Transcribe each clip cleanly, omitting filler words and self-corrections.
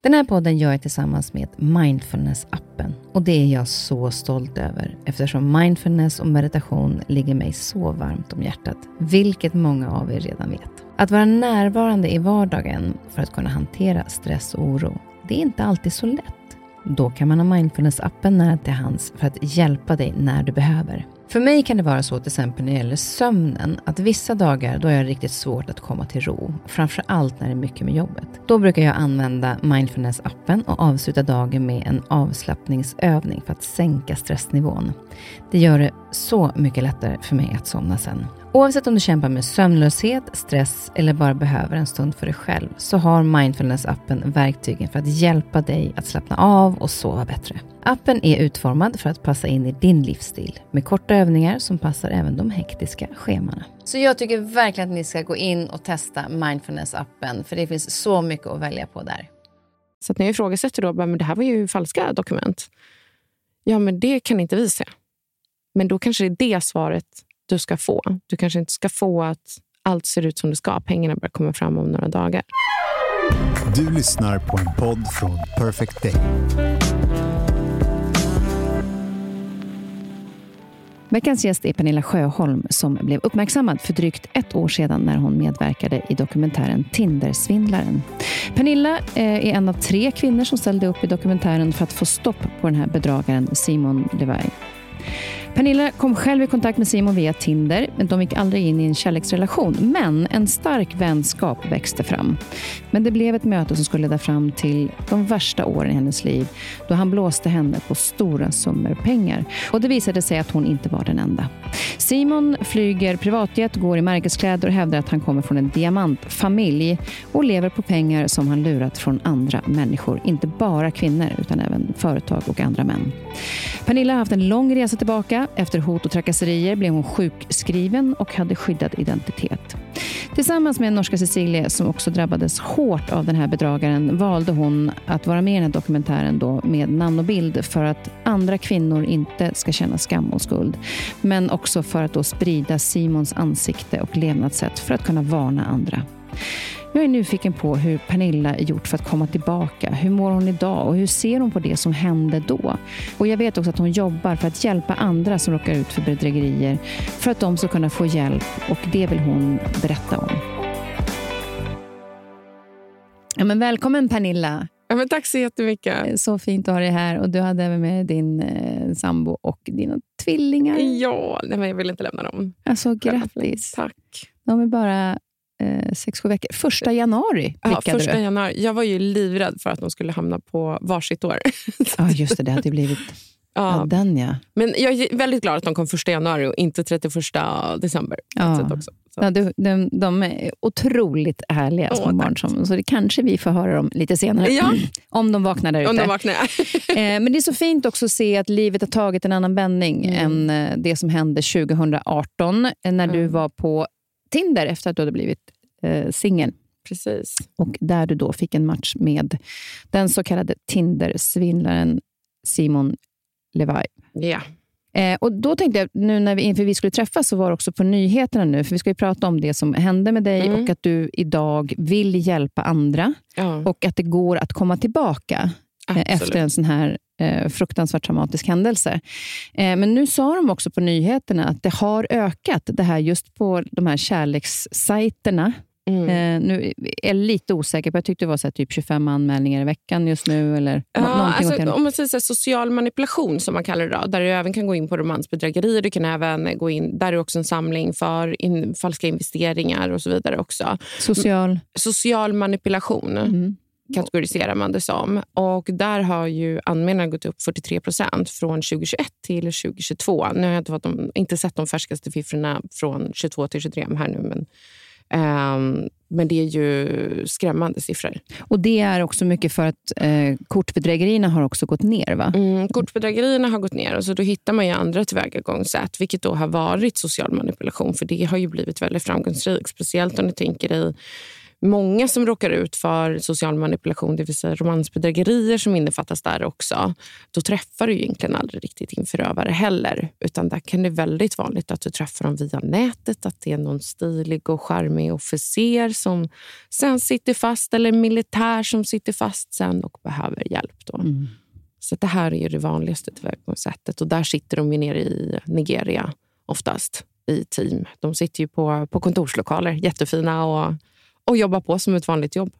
Den här podden gör jag tillsammans med Mindfulness-appen. Och det är jag så stolt över eftersom mindfulness och meditation ligger mig så varmt om hjärtat. Vilket många av er redan vet. Att vara närvarande i vardagen för att kunna hantera stress och oro, det är inte alltid så lätt. Då kan man ha Mindfulness-appen nära till hands för att hjälpa dig när du behöver. För mig kan det vara så till exempel när det gäller sömnen att vissa dagar då är det riktigt svårt att komma till ro. Framförallt när det är mycket med jobbet. Då brukar jag använda Mindfulness-appen och avsluta dagen med en avslappningsövning för att sänka stressnivån. Det gör det så mycket lättare för mig att somna sen. Oavsett om du kämpar med sömnlöshet, stress eller bara behöver en stund för dig själv så har Mindfulness-appen verktygen för att hjälpa dig att slappna av och sova bättre. Appen är utformad för att passa in i din livsstil med korta övningar som passar även de hektiska schemana. Så jag tycker verkligen att ni ska gå in och testa Mindfulness-appen för det finns så mycket att välja på där. Så att när jag ifrågasätter då, men det här var ju falska dokument. Ja, men det kan inte vi se. Men då kanske det är det svaret du ska få. Du kanske inte ska få att allt ser ut som det ska. Pengarna börjar komma fram om några dagar. Du lyssnar på en podd från Perfect Day. Veckans gäst är Pernilla Sjöholm som blev uppmärksammad för drygt 1 år sedan när hon medverkade i dokumentären Tinder-svindlaren. Pernilla är en av 3 kvinnor som ställde upp i dokumentären för att få stopp på den här bedragaren Simon Levay. Pernilla kom själv i kontakt med Simon via Tinder, men de gick aldrig in i en kärleksrelation. Men en stark vänskap växte fram. Men det blev ett möte som skulle leda fram till de värsta åren i hennes liv, då han blåste henne på stora summor pengar. Och det visade sig att hon inte var den enda. Simon flyger privatjet, går i märkeskläder och hävdar att han kommer från en diamantfamilj och lever på pengar som han lurat från andra människor. Inte bara kvinnor utan även företag och andra män. Pernilla har haft en lång resa tillbaka. Efter hot och trakasserier blev hon sjukskriven och hade skyddad identitet. Tillsammans med norska Cecilia som också drabbades hårt av den här bedragaren valde hon att vara med i den här dokumentären då med namn och bild för att andra kvinnor inte ska känna skam och skuld. Men också för att då sprida Simons ansikte och levnadssätt för att kunna varna andra. Jag är nyfiken på hur Pernilla gjort för att komma tillbaka. Hur mår hon idag och hur ser hon på det som hände då? Och jag vet också att hon jobbar för att hjälpa andra som råkar ut för bedrägerier för att de ska kunna få hjälp och det vill hon berätta om. Ja, men välkommen Pernilla. Ja, men tack så jättemycket. Så fint att ha dig här och du hade även med din sambo och dina tvillingar. Ja, nej, men jag vill inte lämna dem. Alltså grattis. Tack. De är bara 6-7 veckor. 1 januari Ja, 1 januari. Jag var ju livrädd för att de skulle hamna på varsitt år. Ja, just det. Det hade blivit den, ja. Men jag är väldigt glad att de kom 1 januari och inte 31 december. Ja. Också, ja, de är otroligt härliga små barn. Så det kanske vi får höra om lite senare. Ja. Om de vaknar där ute. Om de vaknar, men det är så fint också att se att livet har tagit en annan vändning än det som hände 2018 när du var på Tinder efter att du hade blivit singel. Precis. Och där du då fick en match med den så kallade Tinder-svindlaren Simon Levay. Ja. Och då tänkte jag, nu när inför vi skulle träffas så var det också på nyheterna nu. För vi ska ju prata om det som hände med dig och att du idag vill hjälpa andra. Ja. Och att det går att komma tillbaka efter en sån här fruktansvärt traumatisk händelse. Men nu sa de också på nyheterna att det har ökat det här just på de här kärlekssajterna. Nu är jag lite osäker på, jag tyckte det var så här, typ 25 anmälningar i veckan just nu eller alltså, om man säger så här, social manipulation som man kallar det då, där du även kan gå in på romansbedrägerier, du kan även gå in, där är också en samling för falska investeringar och så vidare också. Social manipulation kategoriserar man det som. Och där har ju anmälningarna gått upp 43% från 2021 till 2022. Nu har jag inte sett de färskaste siffrorna från 22 till 23 här nu, men det är ju skrämmande siffror. Och det är också mycket för att kortbedrägerierna har också gått ner, va? Kortbedrägerierna har gått ner och så då hittar man ju andra tillvägagångssätt, vilket då har varit social manipulation, för det har ju blivit väldigt framgångsrikt, speciellt om ni tänker i många som råkar ut för social manipulation, det vill säga romansbedrägerier som innefattas där också, då träffar du egentligen aldrig riktigt din förövare heller. Utan där kan det väldigt vanligt att du träffar dem via nätet, att det är någon stilig och charmig officer som sen sitter fast, eller militär som sitter fast sen och behöver hjälp då. Så det här är ju det vanligaste tillvägagångssättet, och där sitter de ju nere i Nigeria oftast i team. De sitter ju på kontorslokaler, jättefina, och jobbar på som ett vanligt jobb.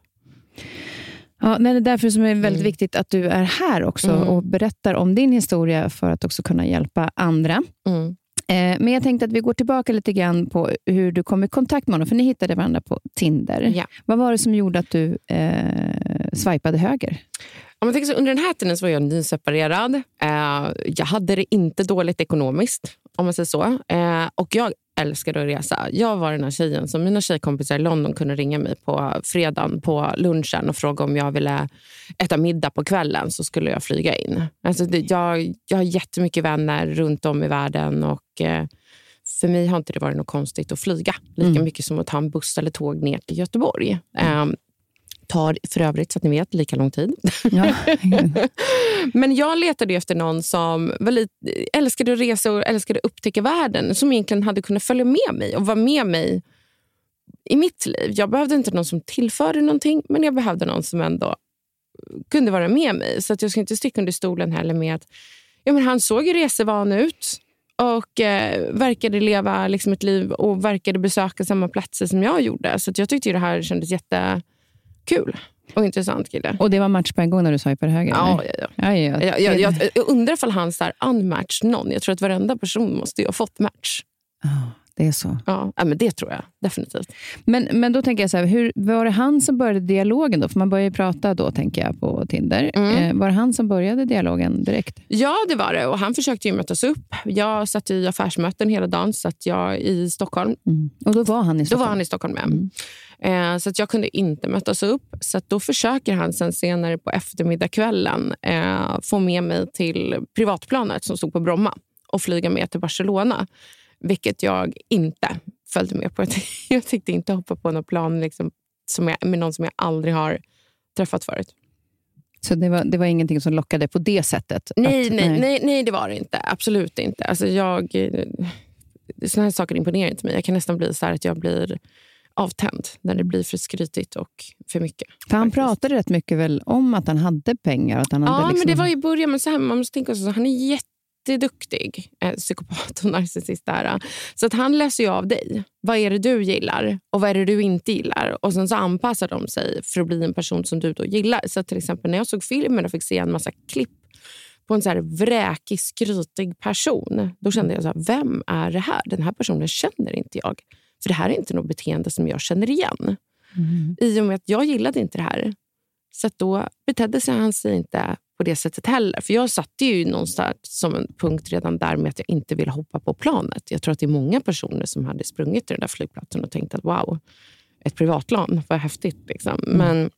Ja, det är därför som är väldigt viktigt att du är här också och berättar om din historia för att också kunna hjälpa andra. Men jag tänkte att vi går tillbaka lite grann på hur du kom i kontakt med honom, för ni hittade varandra på Tinder. Ja. Vad var det som gjorde att du swipade höger? Om man tänker så, under den här tiden så var jag nyseparerad. Jag hade det inte dåligt ekonomiskt, om man säger så. Och jag älskade att resa. Jag var den här tjejen som mina tjejkompisar i London kunde ringa mig på fredagen på lunchen och fråga om jag ville äta middag på kvällen, så skulle jag flyga in. Alltså jag har jättemycket vänner runt om i världen, och för mig har inte det varit något konstigt att flyga. Lika mycket som att ta en buss eller tåg ner till Göteborg. Tar för övrigt, så att ni vet, lika lång tid. Ja. Men jag letade efter någon som älskade att resa och älskade att upptäcka världen, som egentligen hade kunnat följa med mig och vara med mig i mitt liv. Jag behövde inte någon som tillförde någonting, men jag behövde någon som ändå kunde vara med mig. Så att jag ska inte sticka under stolen heller med att han såg ju resevan ut och verkade leva liksom ett liv och verkade besöka samma platser som jag gjorde. Så att jag tyckte ju det här kändes jättekul och intressant kille. Och det var match på en gång när du swipade höger? Ja. Jag undrar ifall han så här unmatched någon. Jag tror att varenda person måste ju ha fått match. Det är så. Ja, men det tror jag definitivt. Men då tänker jag så här, hur var det han som började dialogen då? För man börjar ju prata då, tänker jag, på Tinder. Var det han som började dialogen direkt? Ja, det var det. Och han försökte ju mötas upp. Jag satt i affärsmöten hela dagen, så att jag i Stockholm. Och då var han i Stockholm? Då var han i Stockholm med. Så att jag kunde inte mötas upp. Så att då försöker han sen senare på eftermiddagskvällen få med mig till privatplanet som stod på Bromma och flyga med till Barcelona. Vilket jag inte följde med på. Jag tyckte inte hoppa på någon plan liksom, med någon som jag aldrig har träffat förut. Så det var ingenting som lockade på det sättet? Nej, det var det inte. Absolut inte. Alltså såna här saker imponerar inte mig. Jag kan nästan bli så här att jag blir avtänd när det blir för skrytigt och för mycket. För han pratade rätt mycket väl om att han hade pengar? Att han hade men det var ju början. Men så här, man måste tänka så han är jätteduktig psykopat och narcissist där. Så att han läser ju av dig. Vad är det du gillar och vad är det du inte gillar? Och sen så anpassar de sig för att bli en person som du då gillar. Så till exempel när jag såg filmen och fick se en massa klipp på en så här vräkig, skrytig person, då kände jag så här, vem är det här? Den här personen känner inte jag. För det här är inte något beteende som jag känner igen. I och med att jag gillade inte det här. Så att då betedde sig han sig inte på det sättet heller. För jag satte ju någonstans som en punkt redan där med att jag inte ville hoppa på planet. Jag tror att det är många personer som hade sprungit till den där flygplatsen och tänkt att wow, ett privatland, vad häftigt liksom. Men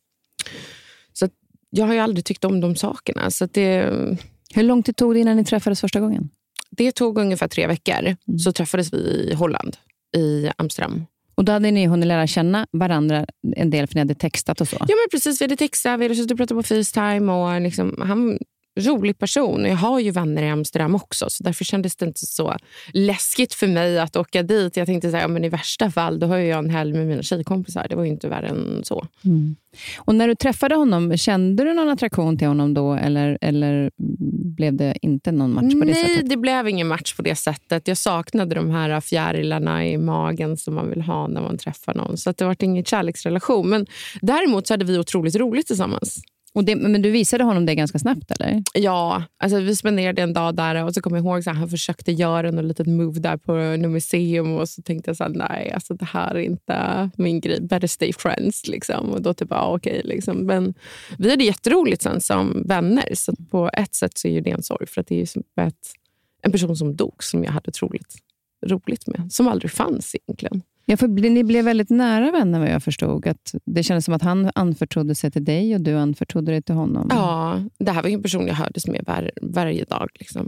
så att jag har ju aldrig tyckt om de sakerna. Så att hur lång tid tog det innan ni träffades första gången? Det tog ungefär 3 veckor. Så träffades vi i Holland, i Amsterdam. Och då hade ni hunnit lära känna varandra en del, för ni hade textat och så? Ja, men precis. Vi hade textat, vi hade suttit och pratat på FaceTime och liksom, han rolig person. Och jag har ju vänner i Amsterdam också, så därför kändes det inte så läskigt för mig att åka dit. Jag tänkte säga, men i värsta fall då har jag en helg med mina tjejkompisar. Det var ju inte värre än så. Och när du träffade honom, kände du någon attraktion till honom då? Eller blev det inte någon match på det sättet? Nej, det blev ingen match på det sättet. Jag saknade de här fjärilarna i magen som man vill ha när man träffar någon. Så att det var ingen kärleksrelation. Men däremot så hade vi otroligt roligt tillsammans. Men du visade honom det ganska snabbt, eller? Ja, alltså vi spenderade en dag där och så kom jag ihåg att han försökte göra något litet move där på något museum och så tänkte jag så här, nej, alltså det här är inte min grej, better stay friends liksom. Och då typ, okej liksom. Men vi hade jätteroligt sen som vänner, så på ett sätt så är ju det en sorg, för att det är ju som en person som dog som jag hade otroligt roligt med, som aldrig fanns egentligen. Ja, för ni blev väldigt nära vänner, vad jag förstod. Att det kändes som att han anförtrodde sig till dig och du anförtrodde dig till honom. Ja, det här var ju en person jag hördes med varje dag. Liksom.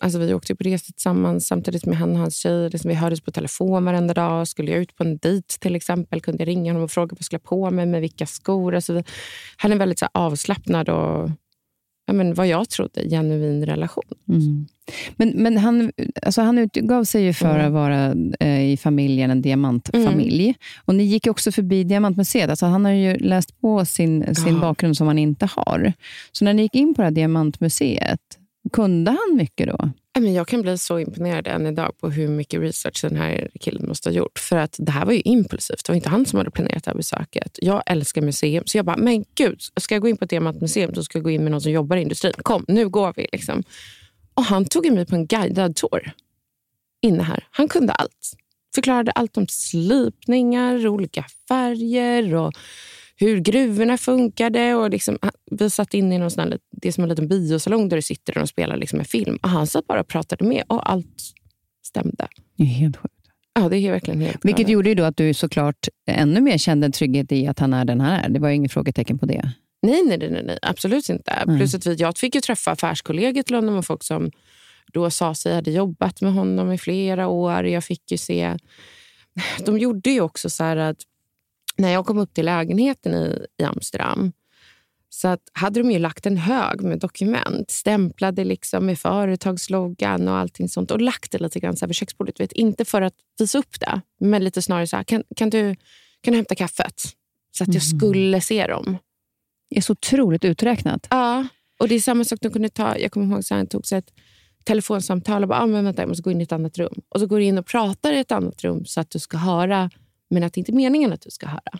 Alltså vi åkte på resa tillsammans samtidigt med han och hans tjej. Liksom vi hördes på telefon varenda dag. Skulle jag ut på en dejt till exempel kunde jag ringa honom och fråga vad jag skulle ha på mig med vilka skor. Alltså han är väldigt så här, avslappnad och vad jag trodde, genuin relation. Mm. Men han utgav sig ju för att vara i familjen, en diamantfamilj. Och ni gick också förbi Diamantmuseet. Alltså han har ju läst på sin bakgrund som han inte har. Så när ni gick in på det här Diamantmuseet, kunde han mycket då? Jag kan bli så imponerad än idag på hur mycket research den här killen måste ha gjort. För att det här var ju impulsivt. Det var inte han som hade planerat det här besöket. Jag älskar museum. Så jag bara, men gud, ska jag gå in på ett Diamantmuseum så ska jag gå in med någon som jobbar i industrin. Kom, nu går vi liksom. Och han tog mig på en guidad tour inne här. Han kunde allt. Förklarade allt om slipningar, olika färger och hur gruvorna funkade. Och liksom, vi satt in i någon sån här, det är som en liten biosalong där du sitter och spelar liksom en film. Och han satt bara och pratade med och allt stämde. Det är helt sjukt. Ja, det är verkligen helt Vilket gjorde ju då att du såklart ännu mer kände en trygghet i att han är den här. Det var ju ingen frågetecken på det. Nej, absolut inte. Plus att jag fick ju träffa affärskollegor till honom och folk som då sa sig hade jobbat med honom i flera år. Jag fick ju se... De gjorde ju också så här att när jag kom upp till lägenheten i Amsterdam så att hade de ju lagt en hög med dokument, stämplade liksom med företagsloggan och allting sånt och lagt det lite grann så här vid köksbordet. Vet, inte för att visa upp det, men lite snarare så här, kan du hämta kaffet? Så att jag skulle se dem. Det är så otroligt uträknat. Ja, och det är samma sak de kunde ta. Jag kommer ihåg att han tog sig ett telefonsamtal och bara, men vänta, jag måste gå in i ett annat rum. Och så går du in och pratar i ett annat rum så att du ska höra, men att det inte är meningen att du ska höra.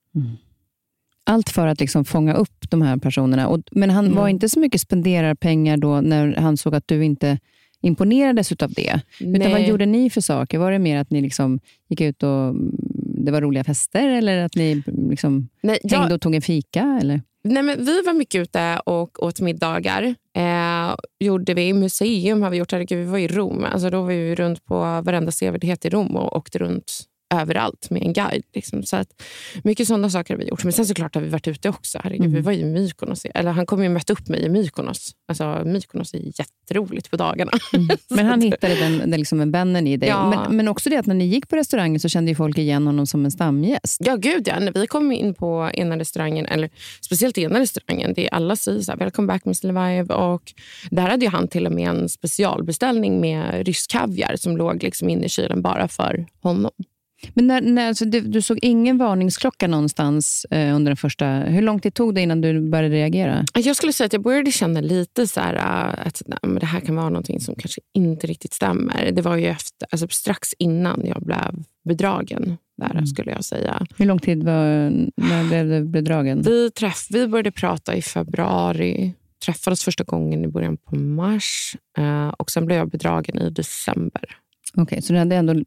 Allt för att liksom fånga upp de här personerna. Men han var inte så mycket spenderarpengar då när han såg att du inte imponerades utav det. Nej. Utan vad gjorde ni för saker? Var det mer att ni liksom gick ut och det var roliga fester? Eller att ni liksom hängde och tog en fika? Eller? Nej, men vi var mycket ute och åt middagar. Gjorde vi i museum har vi gjort. Vi var i Rom. Alltså då var vi runt på varenda sevärdhet i Rom och åkte runt överallt med en guide. Liksom. Så att mycket sådana saker har vi gjort. Men sen såklart har vi varit ute också. Vi var ju i Mykonos. Eller han kom ju och mötte upp mig i Mykonos. Alltså Mykonos är jätteroligt på dagarna. Men han hittade den liksom vännen i dig. Ja. Men också det att när ni gick på restaurangen så kände ju folk igen honom som en stamgäst. Ja, gud ja. När vi kom in på ena restaurangen, eller speciellt ena restaurangen, det är alla säger så här, welcome back Mr. Levaev. Och där hade ju han till och med en specialbeställning med rysk kaviar som låg liksom inne i kylen bara för honom. Men när alltså, du såg ingen varningsklocka någonstans under den första... Hur lång tid tog det innan du började reagera? Jag skulle säga att jag började känna lite så här att men det här kan vara någonting som kanske inte riktigt stämmer. Det var ju alltså strax innan jag blev bedragen där skulle jag säga. Hur lång tid när blev du bedragen? Vi började prata i februari. Träffades första gången i början på mars. Och sen blev jag bedragen i december. Okej, så du hade ändå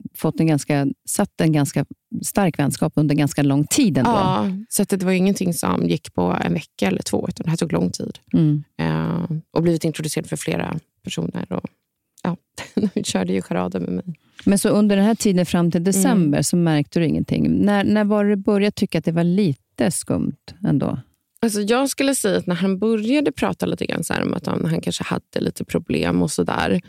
satt en ganska stark vänskap under ganska lång tid ändå? Ja, så att det var ingenting som gick på en vecka eller 2, utan det här tog lång tid. Och blivit introducerad för flera personer. Och, de körde ju charader med mig. Men så under den här tiden fram till december så märkte du ingenting. När var du började tycka att det var lite skumt ändå? Alltså jag skulle säga att när han började prata lite grann så här om att han kanske hade lite problem och sådär.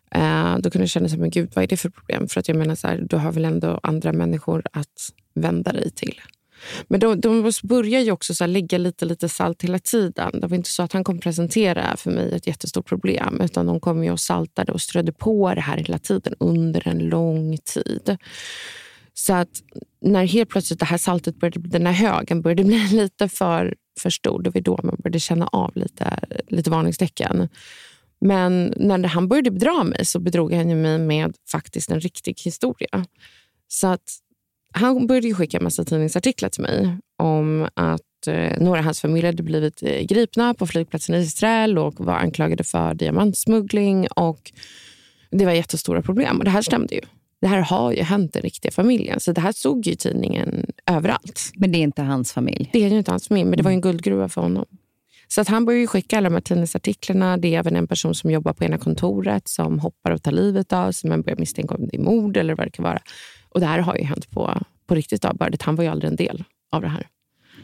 Då kunde jag känna sig, men gud, vad är det för problem? För att jag menar så här, du har väl ändå andra människor att vända dig till. Men de börjar ju också så här lägga lite salt hela tiden. Det var inte så att han kom presentera för mig ett jättestort problem, utan de kom ju och saltade och strödde på det här hela tiden under en lång tid. Så att när helt plötsligt det här saltet den här högen började bli lite för stor, det var då man började känna av lite varningstecken. Men när han började bedra mig så bedrog han ju mig med faktiskt en riktig historia. Så att han började ju skicka en massa tidningsartiklar till mig om att några av hans familj hade blivit gripna på flygplatsen i Israel och var anklagade för diamantsmuggling, och det var jättestora problem. Och det här stämde ju. Det här har ju hänt i riktiga familjen. Så det här såg ju tidningen överallt. Men det är inte hans familj? Det är ju inte hans familj, men det var ju en guldgruva för honom. Så att han börjar ju skicka alla de här tidningsartiklarna. Det är även en person som jobbar på ena kontoret som hoppar och tar livet av, som man börjar misstänka om det är mord eller vad det kan vara. Och det här har ju hänt på riktigt avbördigt. Han var ju aldrig en del av det här.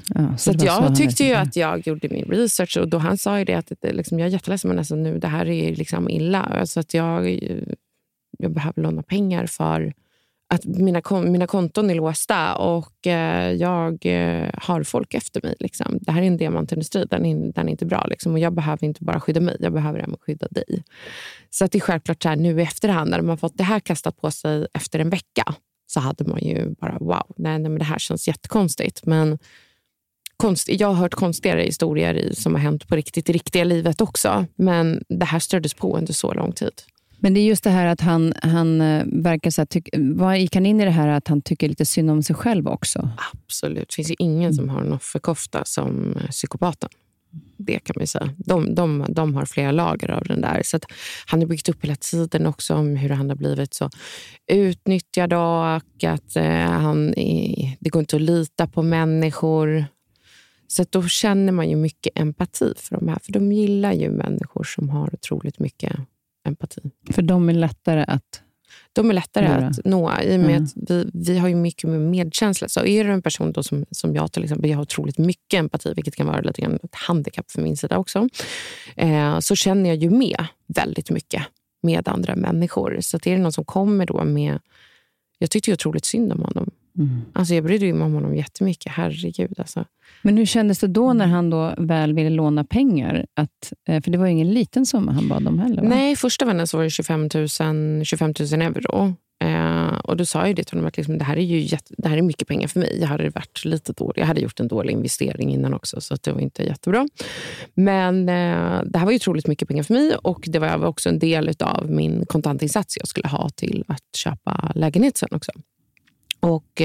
Ja, så att jag tyckte ju att jag gjorde min research, och då han sa ju det att liksom, jag är jätteledsen, men alltså nu, det här är liksom illa. Alltså att jag behöver låna pengar för att mina konton är låsta, och jag har folk efter mig. Liksom. Det här är en diamantindustri, den är inte bra. Liksom, och jag behöver inte bara skydda mig, jag behöver även skydda dig. Så att det är självklart så här, nu i efterhand, när man fått det här kastat på sig efter en vecka, så hade man ju bara, wow, nej men det här känns jättekonstigt. Men jag har hört konstigare historier som har hänt på riktiga livet också. Men det här stördes på under så lång tid. Men det är just det här att han verkar så här, vad gick han in i det här att han tycker lite synd om sig själv också? Absolut. Det finns ju ingen som har en offerkofta som psykopaten. Det kan man ju säga. De har flera lager av den där. Så att han har byggt upp hela tiden också om hur han har blivit så utnyttjad, och att det går inte att lita på människor. Så att då känner man ju mycket empati för de här. För de gillar ju människor som har otroligt mycket empati. För de är lättare att nå, i och med att vi har ju mycket med medkänsla. Så är det en person då som jag till exempel, jag har otroligt mycket empati, vilket kan vara lite grann ett handikapp för min sida också, så känner jag ju med väldigt mycket med andra människor. Så att är det någon som kommer då med, jag tyckte ju otroligt synd om honom. Alltså jag brydde ju om honom jättemycket, herregud alltså. Men hur kändes det då när han då väl ville låna pengar? För det var ju ingen liten summa han bad om heller, va? Nej, första vännen så var det 25 000 euro. Och då sa jag det till honom att liksom, det här är mycket pengar för mig. Jag hade varit lite dålig. Jag hade gjort en dålig investering innan också, så att det var inte jättebra. Men det här var ju otroligt mycket pengar för mig, och det var också en del av min kontantinsats jag skulle ha till att köpa lägenhet sen också. Och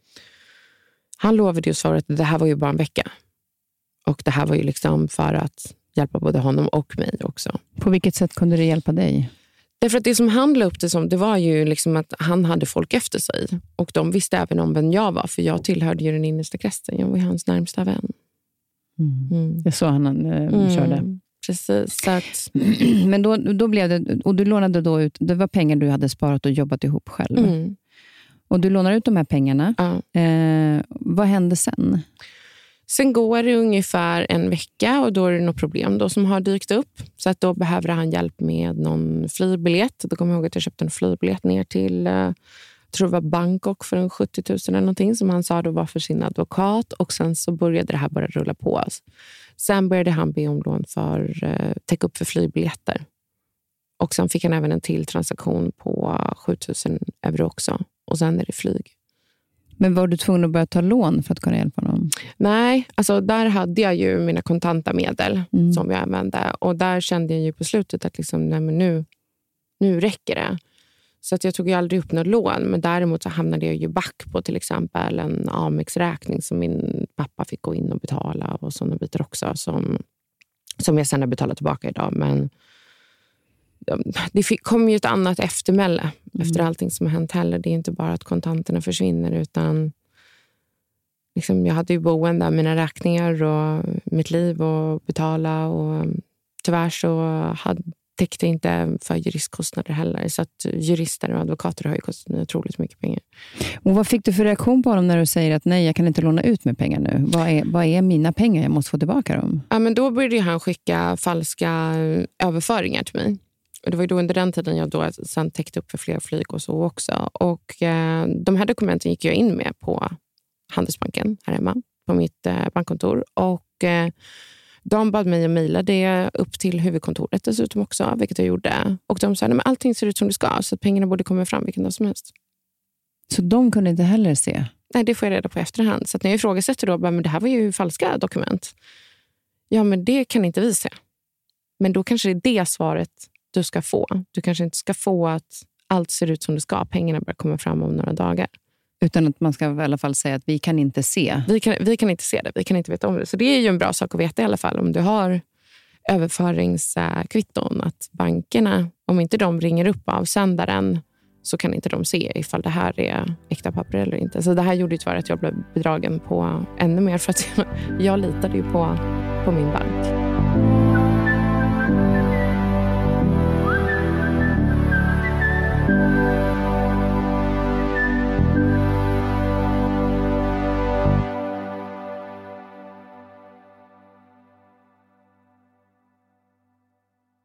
han lovade ju svaret att det här var ju bara en vecka. Och det här var ju liksom för att hjälpa både honom och mig också. På vilket sätt kunde det hjälpa dig? Därför att det som han la upp det som, det var ju liksom att han hade folk efter sig. Och de visste även om vem jag var, för jag tillhörde ju den innersta kretsen. Jag var ju hans närmsta vän. Det är så han körde. Precis. Så att... Men då blev det, och du lånade då ut, det var pengar du hade sparat och jobbat ihop själv. Och du lånar ut de här pengarna. Ja. Vad hände sen? Sen går det ungefär en vecka, och då är det något problem då som har dykt upp. Så att då behöver han hjälp med någon flygbiljett. Då kommer jag ihåg att jag köpte en flygbiljett ner till, jag tror det var Bangkok för en 70 000 eller någonting, som han sa då var för sin advokat. Och sen så började det här bara rulla på. Sen började han be om lån för täcka upp för flygbiljetter. Och sen fick han även en till transaktion på 7 000 euro också. Och sen är det flyg. Men var du tvungen att börja ta lån för att kunna hjälpa honom? Nej, alltså där hade jag ju mina kontanta medel som jag använde. Och där kände jag ju på slutet att liksom, nej, men nu räcker det. Så att jag tog ju aldrig upp något lån. Men däremot så hamnade jag ju back på till exempel en Amex-räkning som min pappa fick gå in och betala. Och sådana bitar också som jag sen har betalat tillbaka idag. Men det kom ju ett annat eftermäle efter allting som har hänt heller. Det är inte bara att kontanterna försvinner, utan liksom, jag hade ju boende, mina räkningar och mitt liv att betala, och tyvärr så täckte inte för juristkostnader heller. Så att jurister och advokater har ju kostat mig otroligt mycket pengar. Och vad fick du för reaktion på dem när du säger att nej, jag kan inte låna ut med pengar nu? Vad är mina pengar? Jag måste få tillbaka dem. Ja, men då började han skicka falska överföringar till mig. Och det var ju då under den tiden jag då sen täckte upp för fler flyg och så också. Och de här dokumenten gick jag in med på Handelsbanken här hemma, på mitt bankkontor. Och de bad mig att mejla det upp till huvudkontoret dessutom också, vilket jag gjorde. Och de sa, men allting ser ut som det ska, så att pengarna borde komma fram vilken dag som helst. Så de kunde inte heller se? Nej, det får jag reda på efterhand. Så att när jag ifrågasätter då, men det här var ju falska dokument. Ja, men det kan inte vi se. Men då kanske det är det svaret du ska få. Du kanske inte ska få att allt ser ut som det ska. Pengarna börjar komma fram om några dagar. Utan att man ska i alla fall säga att vi kan inte se. Vi kan inte se det. Vi kan inte veta om det. Så det är ju en bra sak att veta i alla fall. Om du har överföringskvitton. Att bankerna, om inte de ringer upp avsändaren, så kan inte de se ifall det här är äkta papper eller inte. Så det här gjorde ju tyvärr att jag blev bedragen på ännu mer. För att jag litade ju på min bank.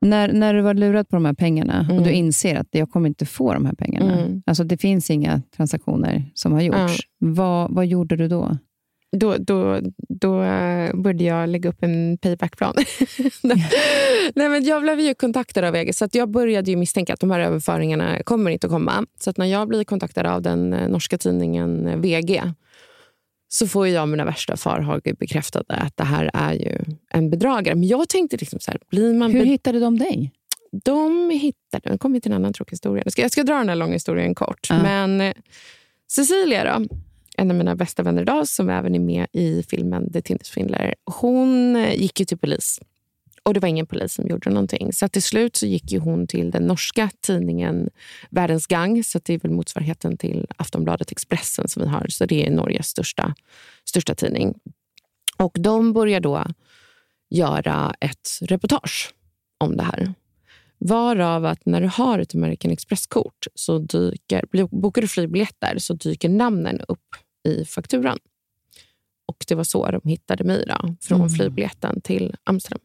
När du var lurad på de här pengarna och du inser att jag kommer inte få de här pengarna. Alltså det finns inga transaktioner som har gjorts. Vad gjorde du då? Då började jag lägga upp en paybackplan. Nej, men jag blev ju kontaktad av VG, så att jag började ju misstänka att de här överföringarna kommer inte att komma. Så att när jag blir kontaktad av den norska tidningen VG, så får jag mina värsta farhågor bekräftade att det här är ju en bedragare. Men jag tänkte liksom så här, hur hittade de dig? De kom till en annan tråkig historia. Jag ska dra den här långa historien kort. Men Cecilia då, en av mina bästa vänner idag, som även är med i filmen The Tindersvindlare, hon gick ju till polis. Och det var ingen polis som gjorde någonting. Så till slut så gick ju hon till den norska tidningen Världens Gang. Så det är väl motsvarigheten till Aftonbladet Expressen som vi har. Så det är Norges största tidning. Och de börjar då göra ett reportage om det här. Varav att när du har ett American Express-kort så bokar du flygbiljetter, så dyker namnen upp i fakturan. Och det var så de hittade mig då, från flygbiljetten till Amsterdam.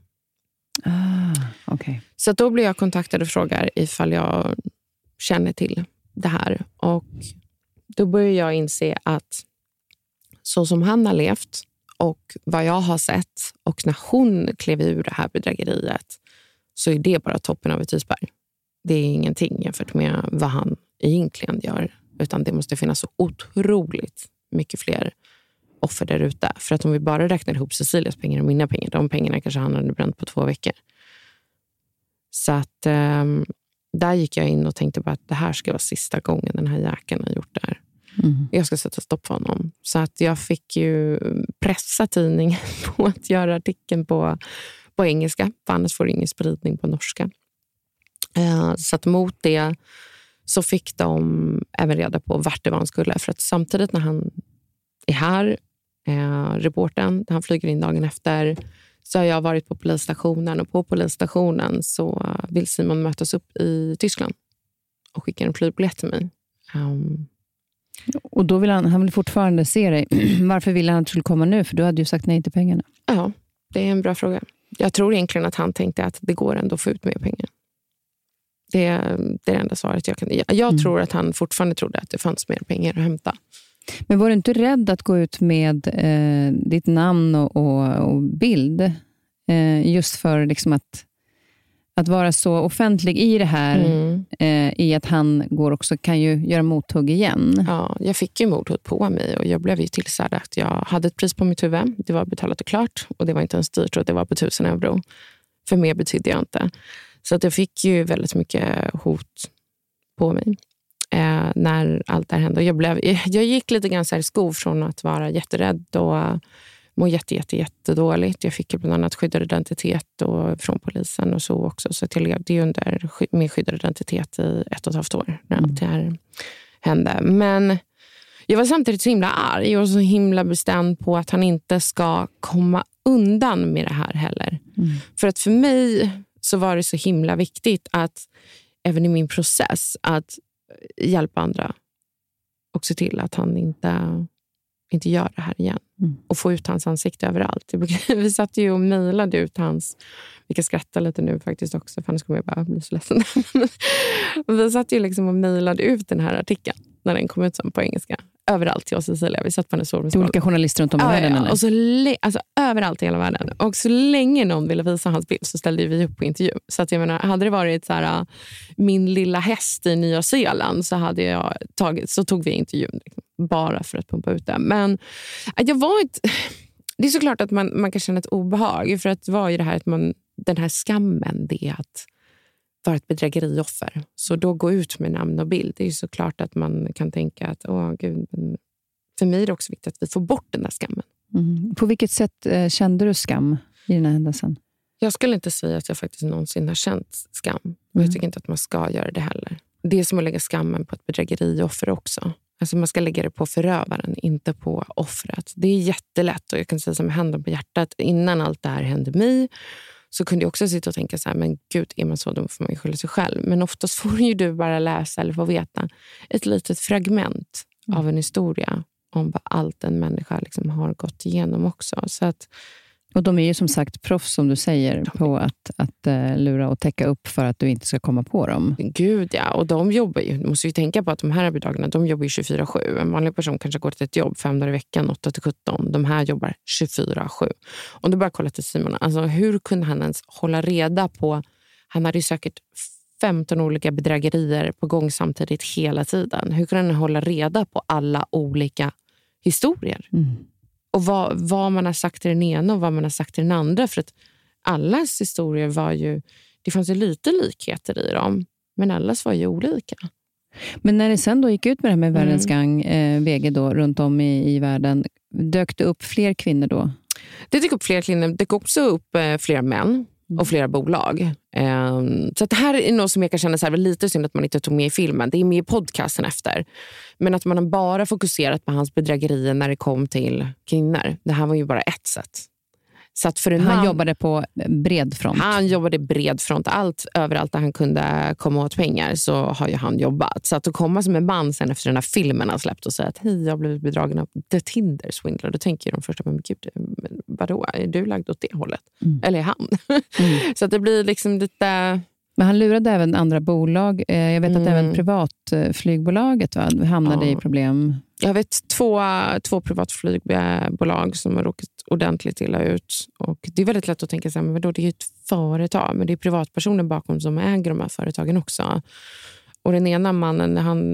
Okay. Så då blir jag kontaktad och frågar ifall jag känner till det här. Och då börjar jag inse att så som han har levt och vad jag har sett, och när hon klev ur det här bedrägeriet, så är det bara toppen av ett isberg. Det är ingenting jämfört med vad han egentligen gör. Utan det måste finnas så otroligt mycket fler offer där ute. För att om vi bara räknar ihop Cecilias pengar och mina pengar, de pengarna kanske han hade bränt på 2 veckor. Så att där gick jag in och tänkte bara att det här ska vara sista gången den här jäkeln har gjort det här. Jag ska sätta stopp för honom. Så att jag fick ju pressa tidningen på att göra artikeln på engelska. För annars får det ingen spridning på norska. Så att mot det så fick de även reda på vart det var han skulle. För att samtidigt när han är här, reporten, när han flyger in dagen efter, så har jag varit på polisstationen. Och på polisstationen så vill Simon mötas upp i Tyskland och skicka en flygbiljett till mig. Och då vill han vill fortfarande se dig. Varför ville han att du skulle komma nu? För du hade ju sagt nej till pengarna. Ja, det är en bra fråga. Jag tror egentligen att han tänkte att det går ändå att få ut mer pengar. Det är det enda svaret jag kan ge. Jag tror att han fortfarande trodde att det fanns mer pengar att hämta. Men var du inte rädd att gå ut med ditt namn och bild? Just för liksom att vara så offentlig i det här, i att han kan ju göra mothugg igen. Ja, jag fick ju mordhot på mig och jag blev ju tillsagd att jag hade ett pris på mitt huvud. Det var betalat och klart och det var inte ens dyrt och det var på 1000 euro. För mer betydde jag inte. Så att jag fick ju väldigt mycket hot på mig när allt det här hände. Jag gick lite grann så här skov från att vara jätterädd och må jättedåligt. Jag fick bland annat skyddad identitet och från polisen och så också. Så att jag levde ju med skyddad identitet i 1,5 år när allt det här hände. Men jag var samtidigt så himla arg och så himla bestämd på att han inte ska komma undan med det här heller. För att för mig så var det så himla viktigt att även i min process att hjälpa andra och se till att han inte gör det här igen. Och få ut hans ansikte överallt. Vi satt ju och mejlade ut hans... Vi kan skratta lite nu faktiskt också, för annars kommer jag bara bli så ledsen. Vi satt ju liksom och mejlade ut den här artikeln när den kom ut som på engelska. Överallt till oss Cecilia. Vi satt på en till olika journalister runt om i världen? Ja, och så överallt i hela världen. Och så länge någon ville visa hans bild så ställde vi upp på intervju. Så att jag menar, hade det varit så här, min lilla häst i Nya Zeeland så tog vi intervjun liksom, bara för att pumpa ut det. Men det är såklart att man kan känna ett obehag, för att det var ju det här att den här skammen, det är att vara ett bedrägerioffer. Så då gå ut med namn och bild. Det är ju såklart att man kan tänka att för mig är det också viktigt att vi får bort den där skammen. På vilket sätt kände du skam i den här händelsen? Jag skulle inte säga att jag faktiskt någonsin har känt skam. Och jag tycker inte att man ska göra det heller. Det är som att lägga skammen på ett bedrägerioffer också. Alltså man ska lägga det på förövaren, inte på offret. Det är jättelätt, och jag kan säga som handen på hjärtat, innan allt det här hände mig så kunde jag också sitta och tänka så här, men gud, är man så dum får man ju skylla sig själv. Men oftast får ju du bara läsa eller få veta ett litet fragment av en historia om vad allt en människa liksom har gått igenom också. Så att, Och de är ju som sagt proffs, som du säger, på att lura och täcka upp för att du inte ska komma på dem. Gud ja, och de jobbar ju, måste ju tänka på att de här bedragarna, de jobbar ju 24/7. En vanlig person kanske går till ett jobb 5 dagar i veckan, 8-17. De här jobbar 24/7. Om du bara kollar till Simon, alltså hur kunde han ens hålla reda på, han hade ju säkert 15 olika bedrägerier på gång samtidigt hela tiden. Hur kunde han hålla reda på alla olika historier? Och vad man har sagt till den ena och vad man har sagt till den andra. För att allas historier var ju, det fanns ju lite likheter i dem, men allas var ju olika. Men när det sen då gick ut med det här med Världens gang, VG då, runt om i världen, dök det upp fler kvinnor då? Det dök upp fler kvinnor, det dök också upp fler män och flera bolag. Så att det här är något som jag kan känna så här, lite synd att man inte tog med i filmen. Det är med i podcasten efter. Men att man har bara fokuserat på hans bedrägerier när det kom till kvinnor. Det här var ju bara ett sätt. Så att för han jobbade på bred front. Han jobbade bred front. Överallt där han kunde komma åt pengar så har ju han jobbat. Så att komma som en man sen efter den här filmen har släppt och säga att hej, jag har blivit bedragen av The Tinder Swindler. Då tänker de första, men gud, vadå? Är du lagd åt det hållet? Eller är han? Så att det blir liksom lite... Men han lurade även andra bolag. Jag vet att även privatflygbolaget hamnade i problem. Jag vet två privatflygbolag som har råkat ordentligt illa ut. Och det är väldigt lätt att tänka sig, men då det är ju ett företag. Men det är privatpersoner bakom som äger de här företagen också. Och den ena mannen,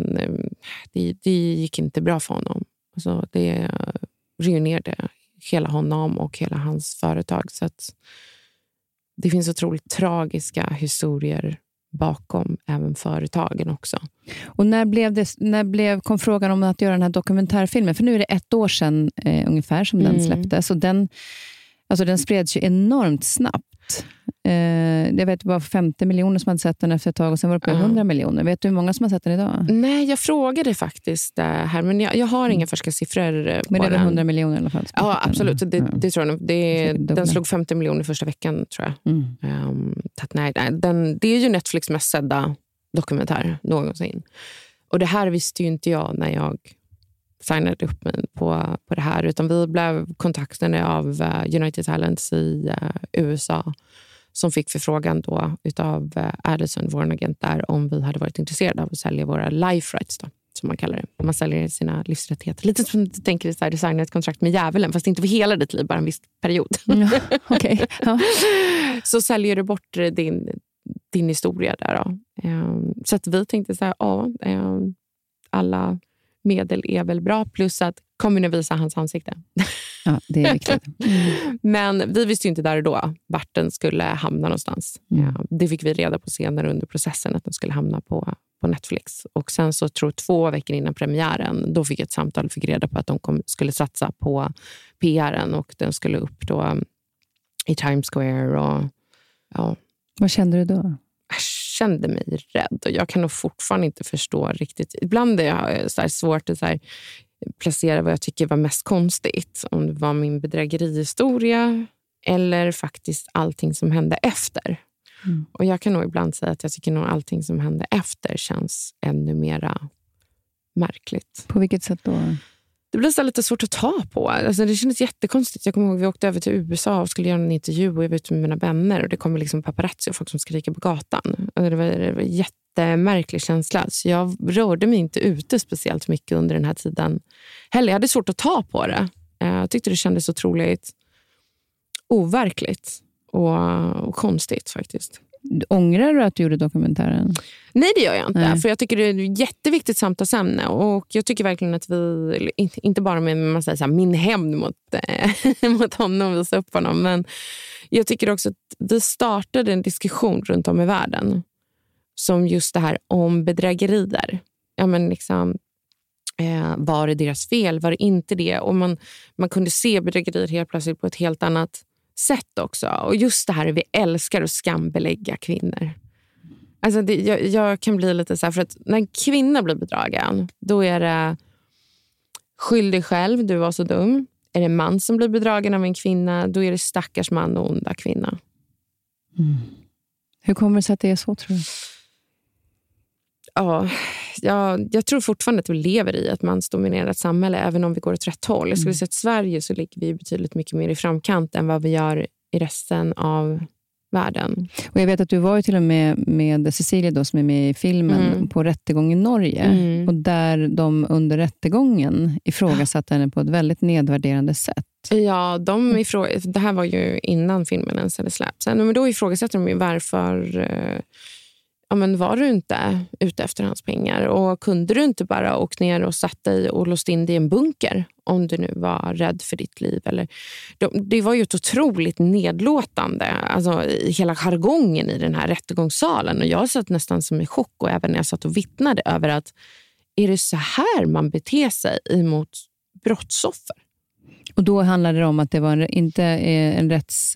det gick inte bra för honom. Alltså det ruinerade hela honom och hela hans företag. Så att det finns otroligt tragiska historier bakom även företagen också. Och kom frågan om att göra den här dokumentärfilmen? För nu är det 1 år sedan ungefär som den släpptes. Och den spreds ju enormt snabbt. Jag vet bara 50 miljoner som hade sett den efter ett tag och sen var det på 100 miljoner. Vet du hur många som har sett den idag? Nej, jag frågade faktiskt här, men jag har inga färska siffror på men det är väl 100 den. miljoner i alla fall? Ja, absolut. Det tror jag. Den slog 50 miljoner första veckan, tror jag. Det är ju Netflix mest sedda dokumentär någonsin. Och det här visste ju inte jag när jag signade upp mig på det här, utan vi blev kontaktade av United Talents i USA som fick förfrågan då utav Addison, vår agent där, om vi hade varit intresserade av att sälja våra life rights då, som man kallar det. Man säljer sina livsrättigheter. Lite som du tänker så här, designa ett kontrakt med djävulen, fast inte för hela ditt liv, bara en viss period. Okay. Ja. Så säljer du bort din historia där då. Så att vi tänkte så här, alla medel är väl bra, plus att kommer att visa hans ansikte. Ja, det är viktigt. Men vi visste ju inte där och då vart den skulle hamna någonstans. Det fick vi reda på senare under processen, att den skulle hamna på Netflix. Och sen så 2 veckor innan premiären, då fick jag ett samtal och fick reda på att de skulle satsa på PR:en och den skulle upp då i Times Square. Och, ja. Vad kände du då? Jag kände mig rädd och jag kan nog fortfarande inte förstå riktigt. Ibland är jag så här svårt att så här placera vad jag tycker var mest konstigt. Om det var min bedrägerihistoria eller faktiskt allting som hände efter. Och jag kan nog ibland säga att jag tycker nog allting som hände efter känns ännu mera märkligt. På vilket sätt då? Det blir så lite svårt att ta på. Alltså det kändes jättekonstigt. Jag kommer ihåg att vi åkte över till USA och skulle göra en intervju och jag var ute med mina vänner och det kom liksom paparazzi och folk som skriker på gatan. Och det var en jättemärklig känsla. Så jag rörde mig inte ute speciellt mycket under den här tiden heller. Jag hade svårt att ta på det. Jag tyckte det kändes otroligt overkligt och konstigt faktiskt. Ångrar du att du gjorde dokumentären? Nej, det gör jag inte. Nej. För jag tycker det är ett jätteviktigt samtalsämne. Och jag tycker verkligen att vi, inte bara med man säger så här, min hämnd mot honom och visa upp honom. Men jag tycker också att vi startade en diskussion runt om i världen. Som just det här om bedrägerier. Ja, men liksom, var det deras fel? Var det inte det? Och man kunde se bedrägerier helt plötsligt på ett helt annat sätt också. Och just det här, vi älskar att skambelägga kvinnor. Alltså jag kan bli lite så här, för att när en kvinna blir bedragen, då är det skyll dig själv, du var så dum. Är det en man som blir bedragen av en kvinna, då är det stackars man och onda kvinna. Hur kommer det sig att det är så, tror du? Ja, jag tror fortfarande att vi lever i ett mansdominerat samhälle, även om vi går åt rätt håll. Jag skulle säga att i Sverige så ligger vi betydligt mycket mer i framkant än vad vi gör i resten av världen. Och jag vet att du var ju till och med Cecilia då, som är med i filmen på rättegång i Norge. Och där de under rättegången ifrågasatte henne på ett väldigt nedvärderande sätt. Ja, det här var ju innan filmen ens hade släppts. Men då ifrågasatte de ju varför var du inte ute efter hans pengar? Och kunde du inte bara åka ner och satt dig och låst in dig i en bunker om du nu var rädd för ditt liv? Eller, det var ju ett otroligt nedlåtande, alltså i hela jargongen i den här rättegångssalen. Och jag satt nästan som i chock, och även när jag satt och vittnade över att är det så här man beter sig emot brottsoffer? Och då handlade det om att det var inte en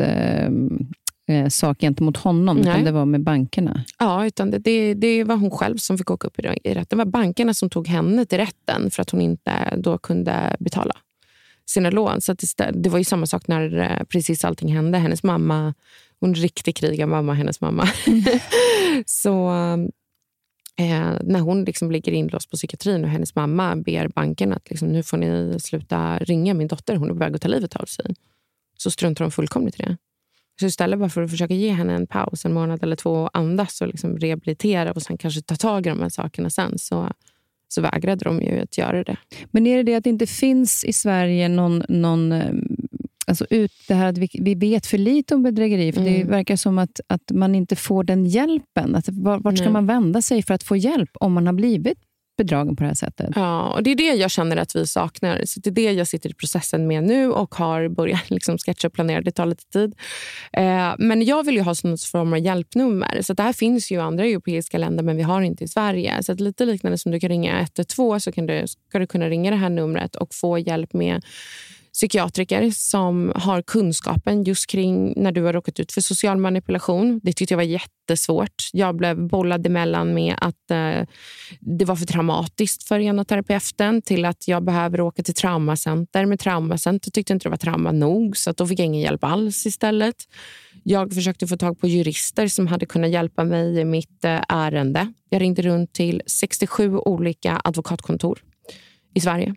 sak gentemot honom, utan det var med bankerna. Ja, utan det var hon själv som fick åka upp i rätten. Det var bankerna som tog henne till rätten för att hon inte då kunde betala sina lån. Så att det var ju samma sak när precis allting hände. Hennes mamma, hon riktigt krigar mamma, hennes mamma. Så när hon liksom ligger inlåst på psykiatrin och hennes mamma ber banken att liksom, nu får ni sluta ringa min dotter, hon är på väg att ta livet av sig. Så struntar de fullkomligt i det. Så istället bara för att försöka ge henne en paus, en månad eller två, och andas och liksom rehabilitera och sen kanske ta tag i de här sakerna sen, så vägrade de ju att göra det. Men är det att det inte finns i Sverige någon alltså det här att vi vet för lite om bedrägeri, för det verkar som att man inte får den hjälpen. Att vart ska man vända sig för att få hjälp om man har blivit bedragen på det här sättet? Ja, och det är det jag känner att vi saknar. Så det är det jag sitter i processen med nu och har börjat liksom sketcha och planera. Det tar lite tid. Men jag vill ju ha sån form av hjälpnummer. Så det här finns ju i andra europeiska länder, men vi har inte i Sverige. Så att lite liknande som du kan ringa 112, så ska du kunna ringa det här numret och få hjälp med psykiatriker som har kunskapen just kring när du har råkat ut för social manipulation. Det tyckte jag var jättesvårt. Jag blev bollad emellan med att det var för traumatiskt för genoterapeuten till att jag behöver åka till traumacenter. Med traumacenter tyckte inte det var trauma nog, så att då fick jag ingen hjälp alls istället. Jag försökte få tag på jurister som hade kunnat hjälpa mig i mitt ärende. Jag ringde runt till 67 olika advokatkontor i Sverige.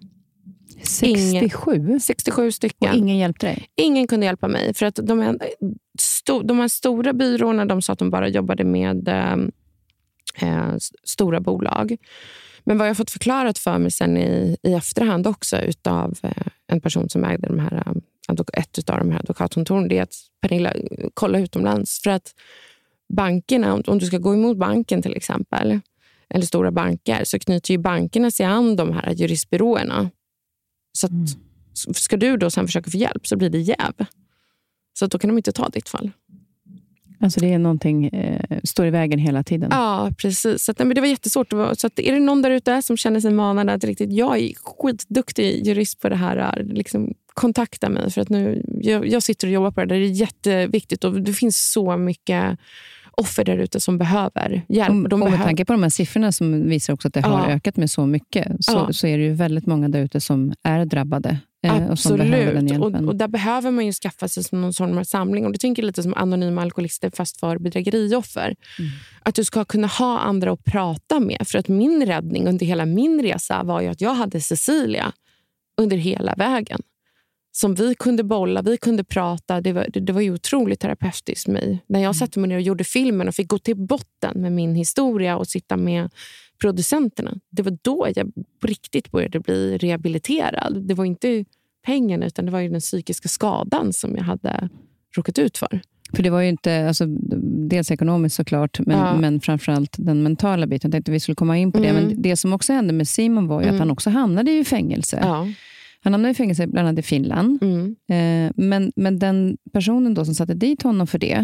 67 stycken. Och ingen hjälpte dig? Ingen kunde hjälpa mig. För att de här stora byråerna, de sa att de bara jobbade med stora bolag. Men vad jag fått förklarat för mig sen i efterhand också utav en person som ägde ett av de här advokatkontoren, det är att Pernilla, kolla utomlands. För att bankerna, om du ska gå emot banken till exempel, eller stora banker, så knyter ju bankerna sig an de här juristbyråerna. Så att, ska du då sen försöka få hjälp så blir det jäv. Så att då kan de inte ta ditt fall. Alltså det är någonting står i vägen hela tiden. Ja, precis. Så att, men det var jättesvårt. Så att, är det någon där ute som känner sig manad att riktigt, jag är skitduktig jurist på det här, liksom, kontakta mig. För att nu, jag sitter och jobbar på det. Det är jätteviktigt och det finns så mycket offer där ute som behöver hjälp. Och med tanke på de här siffrorna som visar också att det har ökat med så mycket, så är det ju väldigt många där ute som är drabbade. Och som behöver den hjälpen. Och där behöver man ju skaffa sig någon sån här samling. Och det tänker lite som anonyma alkoholister fast för bedrägerioffer. Att du ska kunna ha andra att prata med. För att min räddning under hela min resa var ju att jag hade Cecilia under hela vägen. Som vi kunde bolla, vi kunde prata. Det var ju otroligt terapeutiskt mig. När jag satte mig ner och gjorde filmen och fick gå till botten med min historia och sitta med producenterna. Det var då jag på riktigt började bli rehabiliterad. Det var inte pengarna, utan det var ju den psykiska skadan som jag hade råkat ut för. För det var ju inte, alltså, dels ekonomiskt såklart, men framförallt den mentala biten. Jag tänkte att vi skulle komma in på det. Men det som också hände med Simon var ju att han också hamnade i fängelse. Ja. Han hamnade i fängelse bland annat i Finland. Men den personen då som satte dit honom för det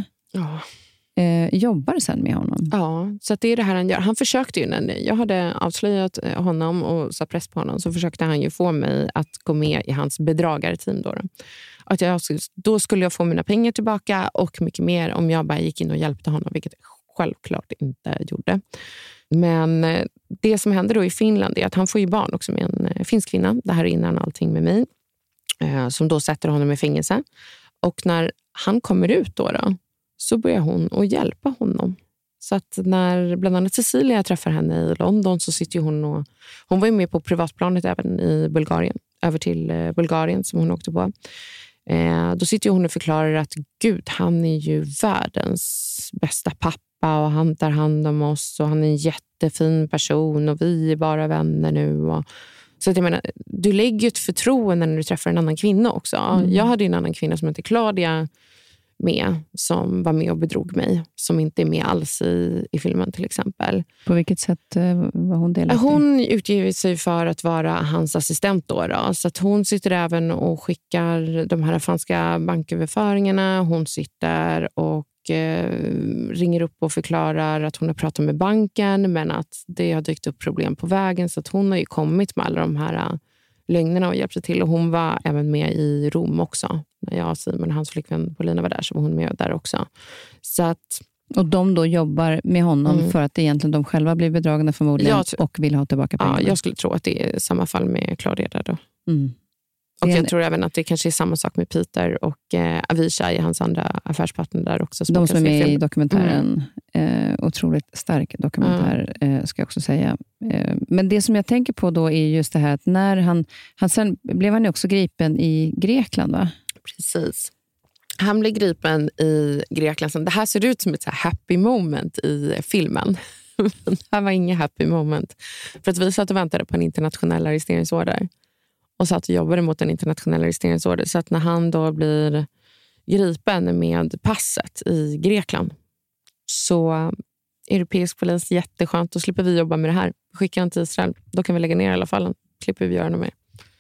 jobbar sen med honom. Ja, så att det är det här han gör. Han försökte ju, när jag hade avslöjat honom och satt press på honom, så försökte han ju få mig att gå med i hans bedragarteam då. Att då skulle jag få mina pengar tillbaka och mycket mer om jag bara gick in och hjälpte honom, vilket jag självklart inte gjorde. Men det som händer då i Finland är att han får ju barn också med en finsk kvinna. Det här är innan allting med mig. Som då sätter honom i fängelse. Och när han kommer ut då så börjar hon att hjälpa honom Så att när bland annat Cecilia träffar henne i London så sitter hon var ju med på privatplanet även i Bulgarien. Över till Bulgarien som hon åkte på. Då sitter hon och förklarar att gud, han är ju världens bästa pappa och han tar hand om oss och han är en jättefin person och vi är bara vänner nu. Så att jag menar, du lägger ju ett förtroende när du träffar en annan kvinna också. Jag hade en annan kvinna som heter Claudia med, som var med och bedrog mig, som inte är med alls i filmen till exempel. På vilket sätt var hon delaktig? Hon utger sig för att vara hans assistent då. Så att hon sitter även och skickar de här franska banköverföringarna. Hon sitter och ringer upp och förklarar att hon har pratat med banken men att det har dykt upp problem på vägen, så att hon har ju kommit med alla de här lögnerna och hjälpt till. Och hon var även med i Rom också. När jag, Simon och hans flickvän Paulina var där så var hon med där också. Så att, och de då jobbar med honom för att egentligen de själva blir bedragna förmodligen och vill ha tillbaka pengarna. Ja, jag skulle tro att det är samma fall med Claudia där då. Och jag tror även att det kanske är samma sak med Peter och Avishai, hans andra affärspartner där också. De som är med i dokumentären. Otroligt stark dokumentär ska jag också säga. Men det som jag tänker på då är just det här att när han sen blev han ju också gripen i Grekland, va? Precis. Han blev gripen i Grekland. Det här ser ut som ett så här happy moment i filmen. Det här var inget happy moment. För att vi satt och väntade på en internationell arresteringsorder. Och satt och jobbade mot en internationell arresteringsorder. Så att när han då blir gripen med passet i Grekland så europeisk polis, jätteskönt. Då slipper vi jobba med det här. Skickar han till Israel. Då kan vi lägga ner i alla fall. Slipper vi göra något mer.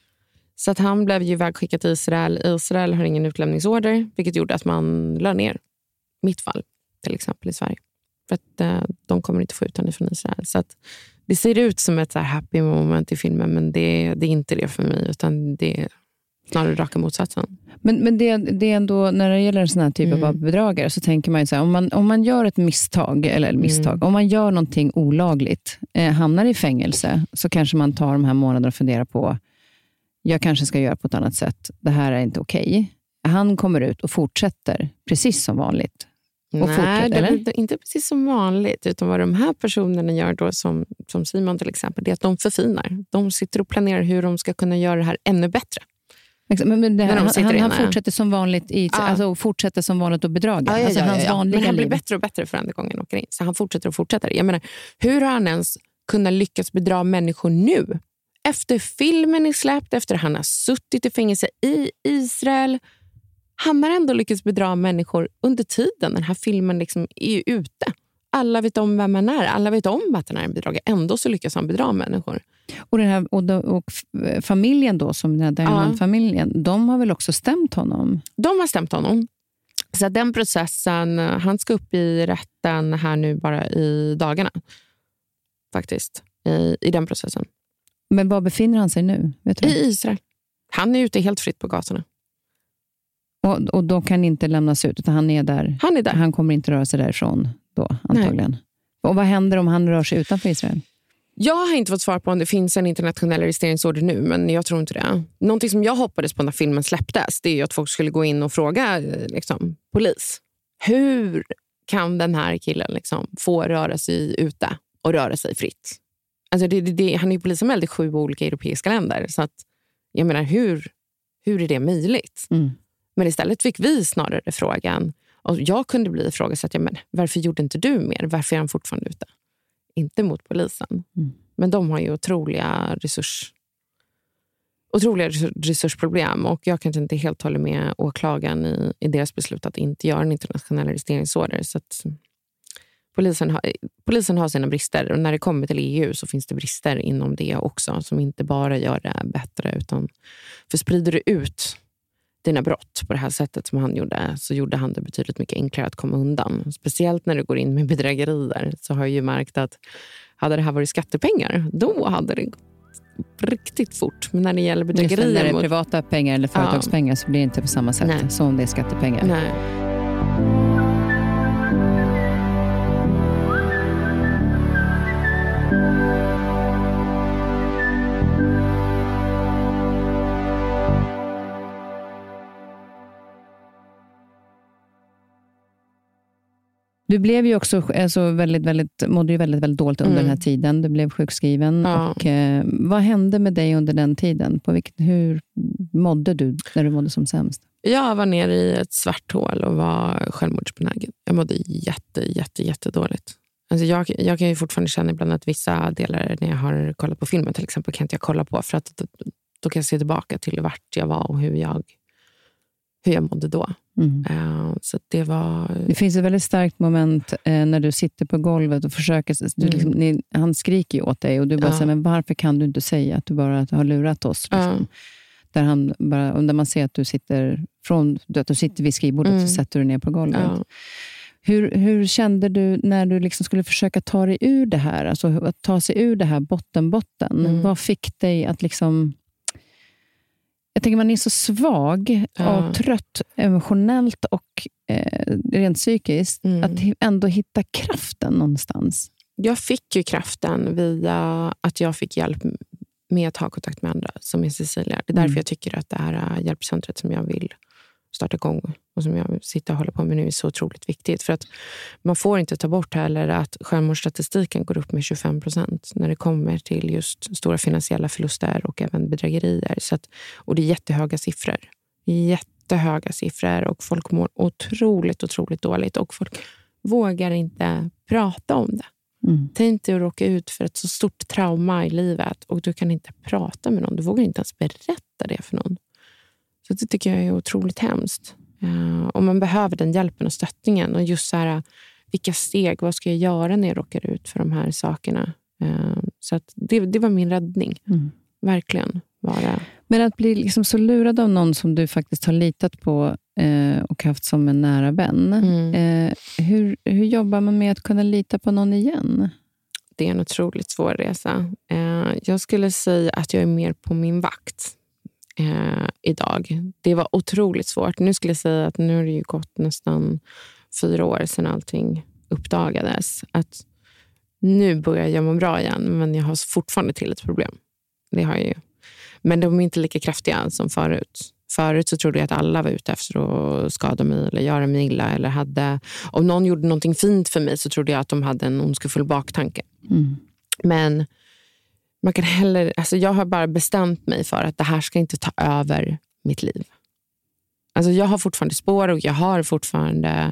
Så att han blev ju vägskickad till Israel. Israel har ingen utlämningsorder. Vilket gjorde att man la ner mitt fall. Till exempel i Sverige. För att de kommer inte få ut henne från Israel. Så att det ser ut som ett så här happy moment i filmen. Men det är inte det för mig. Utan det är snarare raka motsatsen. Men det är ändå, när det gäller en sån här typ av bedragare så tänker man ju så här, om man gör ett misstag, om man gör någonting olagligt, hamnar i fängelse, så kanske man tar de här månaderna och funderar på, jag kanske ska göra på ett annat sätt. Det här är inte okej. Han kommer ut och fortsätter precis som vanligt. Nej, det är inte precis som vanligt. Utan vad de här personerna gör då, som Simon till exempel, det är att de förfinar. De sitter och planerar hur de ska kunna göra det här ännu bättre. Men det här, han fortsätter som vanligt alltså fortsätter som vanligt att bedraga. Men han blir bättre och bättre för varje gång han åker in. Så han fortsätter. Jag menar, hur har han ens kunnat lyckas bedra människor nu? Efter filmen är släppt, efter han har suttit i fängelse i Israel. Han har ändå lyckats bedra människor under tiden den här filmen liksom är ute. Alla vet om vem han är. Alla vet om att han är en bedragare. Ändå så lyckas han bedra människor. Och, den här, och familjen då, som den här familjen, de har väl också stämt honom? De har stämt honom. Så den processen, han ska upp i rätten här nu bara i dagarna. Faktiskt. I den processen. Men var befinner han sig nu? Vet du? I Israel. Han är ute helt fritt på gatorna. Och då kan inte lämnas ut, utan han är där. Han är där. Han kommer inte röra sig därifrån då, antagligen. Nej. Och vad händer om han rör sig utanför Israel? Jag har inte fått svar på om det finns en internationell arresteringsorder nu, men jag tror inte det. Någonting som jag hoppades på när filmen släpptes, det är ju att folk skulle gå in och fråga polis. Hur kan den här killen få röra sig ute och röra sig fritt? Alltså han är ju polisanmäld i 7 olika europeiska länder. Så att, jag menar, hur är det möjligt? Men istället fick vi snarare frågan, och jag kunde bli ifrågasatt, men varför gjorde inte du mer? Varför är han fortfarande ute? Inte mot polisen. Men de har ju otroliga resursproblem, och jag kan inte helt hålla med åklagaren i deras beslut att inte göra en internationell arresteringsorder. Så att polisen har sina brister, och när det kommer till EU så finns det brister inom det också som inte bara gör det bättre, utan för sprider du ut dina brott på det här sättet som han gjorde, så gjorde han det betydligt mycket enklare att komma undan. Speciellt när du går in med bedrägerier, så har jag ju märkt att hade det här varit skattepengar, då hade det gått riktigt fort. Men när det gäller bedrägerier... Just när det är privata pengar eller företagspengar så blir det inte på samma sätt som det är skattepengar. Nej. Du blev ju också mådde ju väldigt, väldigt dåligt under den här tiden. Du blev sjukskriven. Ja. Och, vad hände med dig under den tiden? Hur mådde du när du mådde som sämst? Jag var nere i ett svart hål och var självmordsbenägen. Jag mådde jättedåligt. Alltså jag kan ju fortfarande känna ibland att vissa delar när jag har kollat på filmen till exempel kan inte jag kolla på, för att då kan jag se tillbaka till vart jag var och hur jag mådde då. Så det finns ett väldigt starkt moment när du sitter på golvet och försöker, han skriker ju åt dig och du bara säger, men varför kan du inte säga att du bara har lurat oss? Liksom. Där man ser att du sitter vid skrivbordet så sätter du ner på golvet. Hur kände du när du liksom skulle försöka ta dig ur det här? Alltså att ta sig ur det här botten. Vad fick dig att liksom... Jag tänker man är så svag och trött emotionellt och rent psykiskt att ändå hitta kraften någonstans. Jag fick ju kraften via att jag fick hjälp med att ha kontakt med andra som är Cecilia. Det är därför jag tycker att det här hjälpcentret som jag vill starta igång och som jag sitter och håller på med nu är så otroligt viktigt. För att man får inte ta bort heller att självmordsstatistiken går upp med 25% när det kommer till just stora finansiella förluster och även bedrägerier. Och det är jättehöga siffror och folk mår otroligt dåligt och folk vågar inte prata om det. Tänk dig att råka ut för ett så stort trauma i livet och du kan inte prata med någon. Du vågar inte ens berätta det för någon. Så det tycker jag är otroligt hemskt. Och man behöver den hjälpen och stöttningen. Och just så här, vilka steg, vad ska jag göra när jag råkar ut för de här sakerna? Så att det var min räddning. Verkligen var det. Men att bli liksom så lurad av någon som du faktiskt har litat på och haft som en nära vän. Hur jobbar man med att kunna lita på någon igen? Det är en otroligt svår resa. Jag skulle säga att jag är mer på min vakt idag. Det var otroligt svårt. Nu skulle jag säga att nu har det ju gått nästan 4 år sedan allting uppdagades. Att nu börjar jag må bra igen, men jag har fortfarande till ett problem. Det har jag ju. Men de är inte lika kraftiga som förut. Förut så trodde jag att alla var ute efter att skada mig eller göra mig illa. Eller om någon gjorde någonting fint för mig så trodde jag att de hade en ondskefull baktanke. Men man kan jag har bara bestämt mig för att det här ska inte ta över mitt liv. Alltså jag har fortfarande spår och jag har fortfarande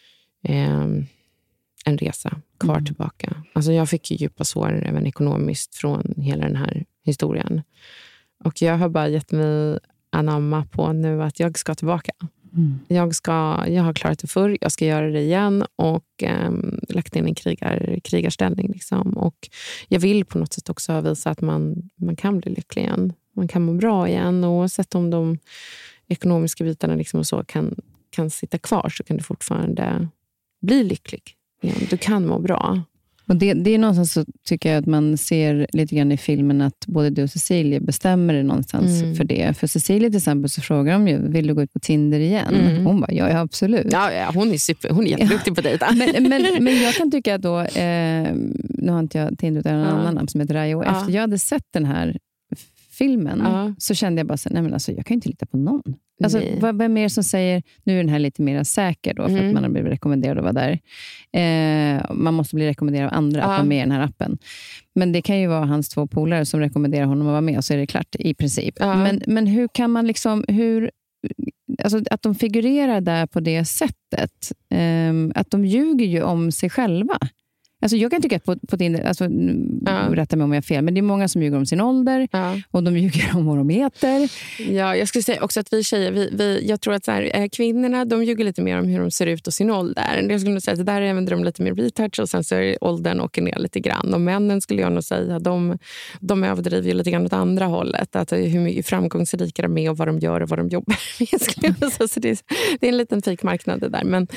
en resa kvar tillbaka. Alltså jag fick ju djupa sår även ekonomiskt från hela den här historien. Och jag har bara gett mig anamma på nu att jag ska tillbaka. Jag har klarat det förr, jag ska göra det igen och lagt in en krigarställning liksom. Och jag vill på något sätt också visa att man kan bli lycklig igen. Man kan må bra igen, och oavsett om de ekonomiska bitarna liksom och så kan sitta kvar, så kan du fortfarande bli lycklig igen. Du kan må bra. Och det är någonstans så tycker jag att man ser lite grann i filmen att både du och Cecilia bestämmer det någonstans för det. För Cecilia till exempel så frågar de ju, vill du gå ut på Tinder igen? Hon bara, ja absolut. Ja, hon är jätteduktig på det. Men jag kan tycka att då, nu har inte jag Tinder utan en annan app som heter Rayo. Efter jag hade sett den här filmen så kände jag bara så, nej men alltså jag kan inte lita på någon. Alltså, vem är det som säger, nu är den här lite mer säker då, för att man har blivit rekommenderad att vara där. Man måste bli rekommenderad av andra att vara med i den här appen. Men det kan ju vara hans 2 polare som rekommenderar honom att vara med, och så är det klart i princip. Men hur kan man liksom, alltså att de figurerar där på det sättet, att de ljuger ju om sig själva. Alltså jag kan tycka att på Tinder, alltså, rätta mig om jag har fel, men det är många som ljuger om sin ålder och de ljuger om vad de heter. Ja, jag skulle säga också att vi tjejer, jag tror att så här, kvinnorna, de ljuger lite mer om hur de ser ut och sin ålder. Jag skulle nog säga att där använder de lite mer retouch, och sen så är åldern åker ner lite grann. Och männen skulle jag nog säga, de överdriver ju lite grann åt andra hållet. Att hur mycket framgångsrika de är och vad de gör och vad de jobbar med. Skulle jag säga. Så det är en liten fikmarknad det där. Men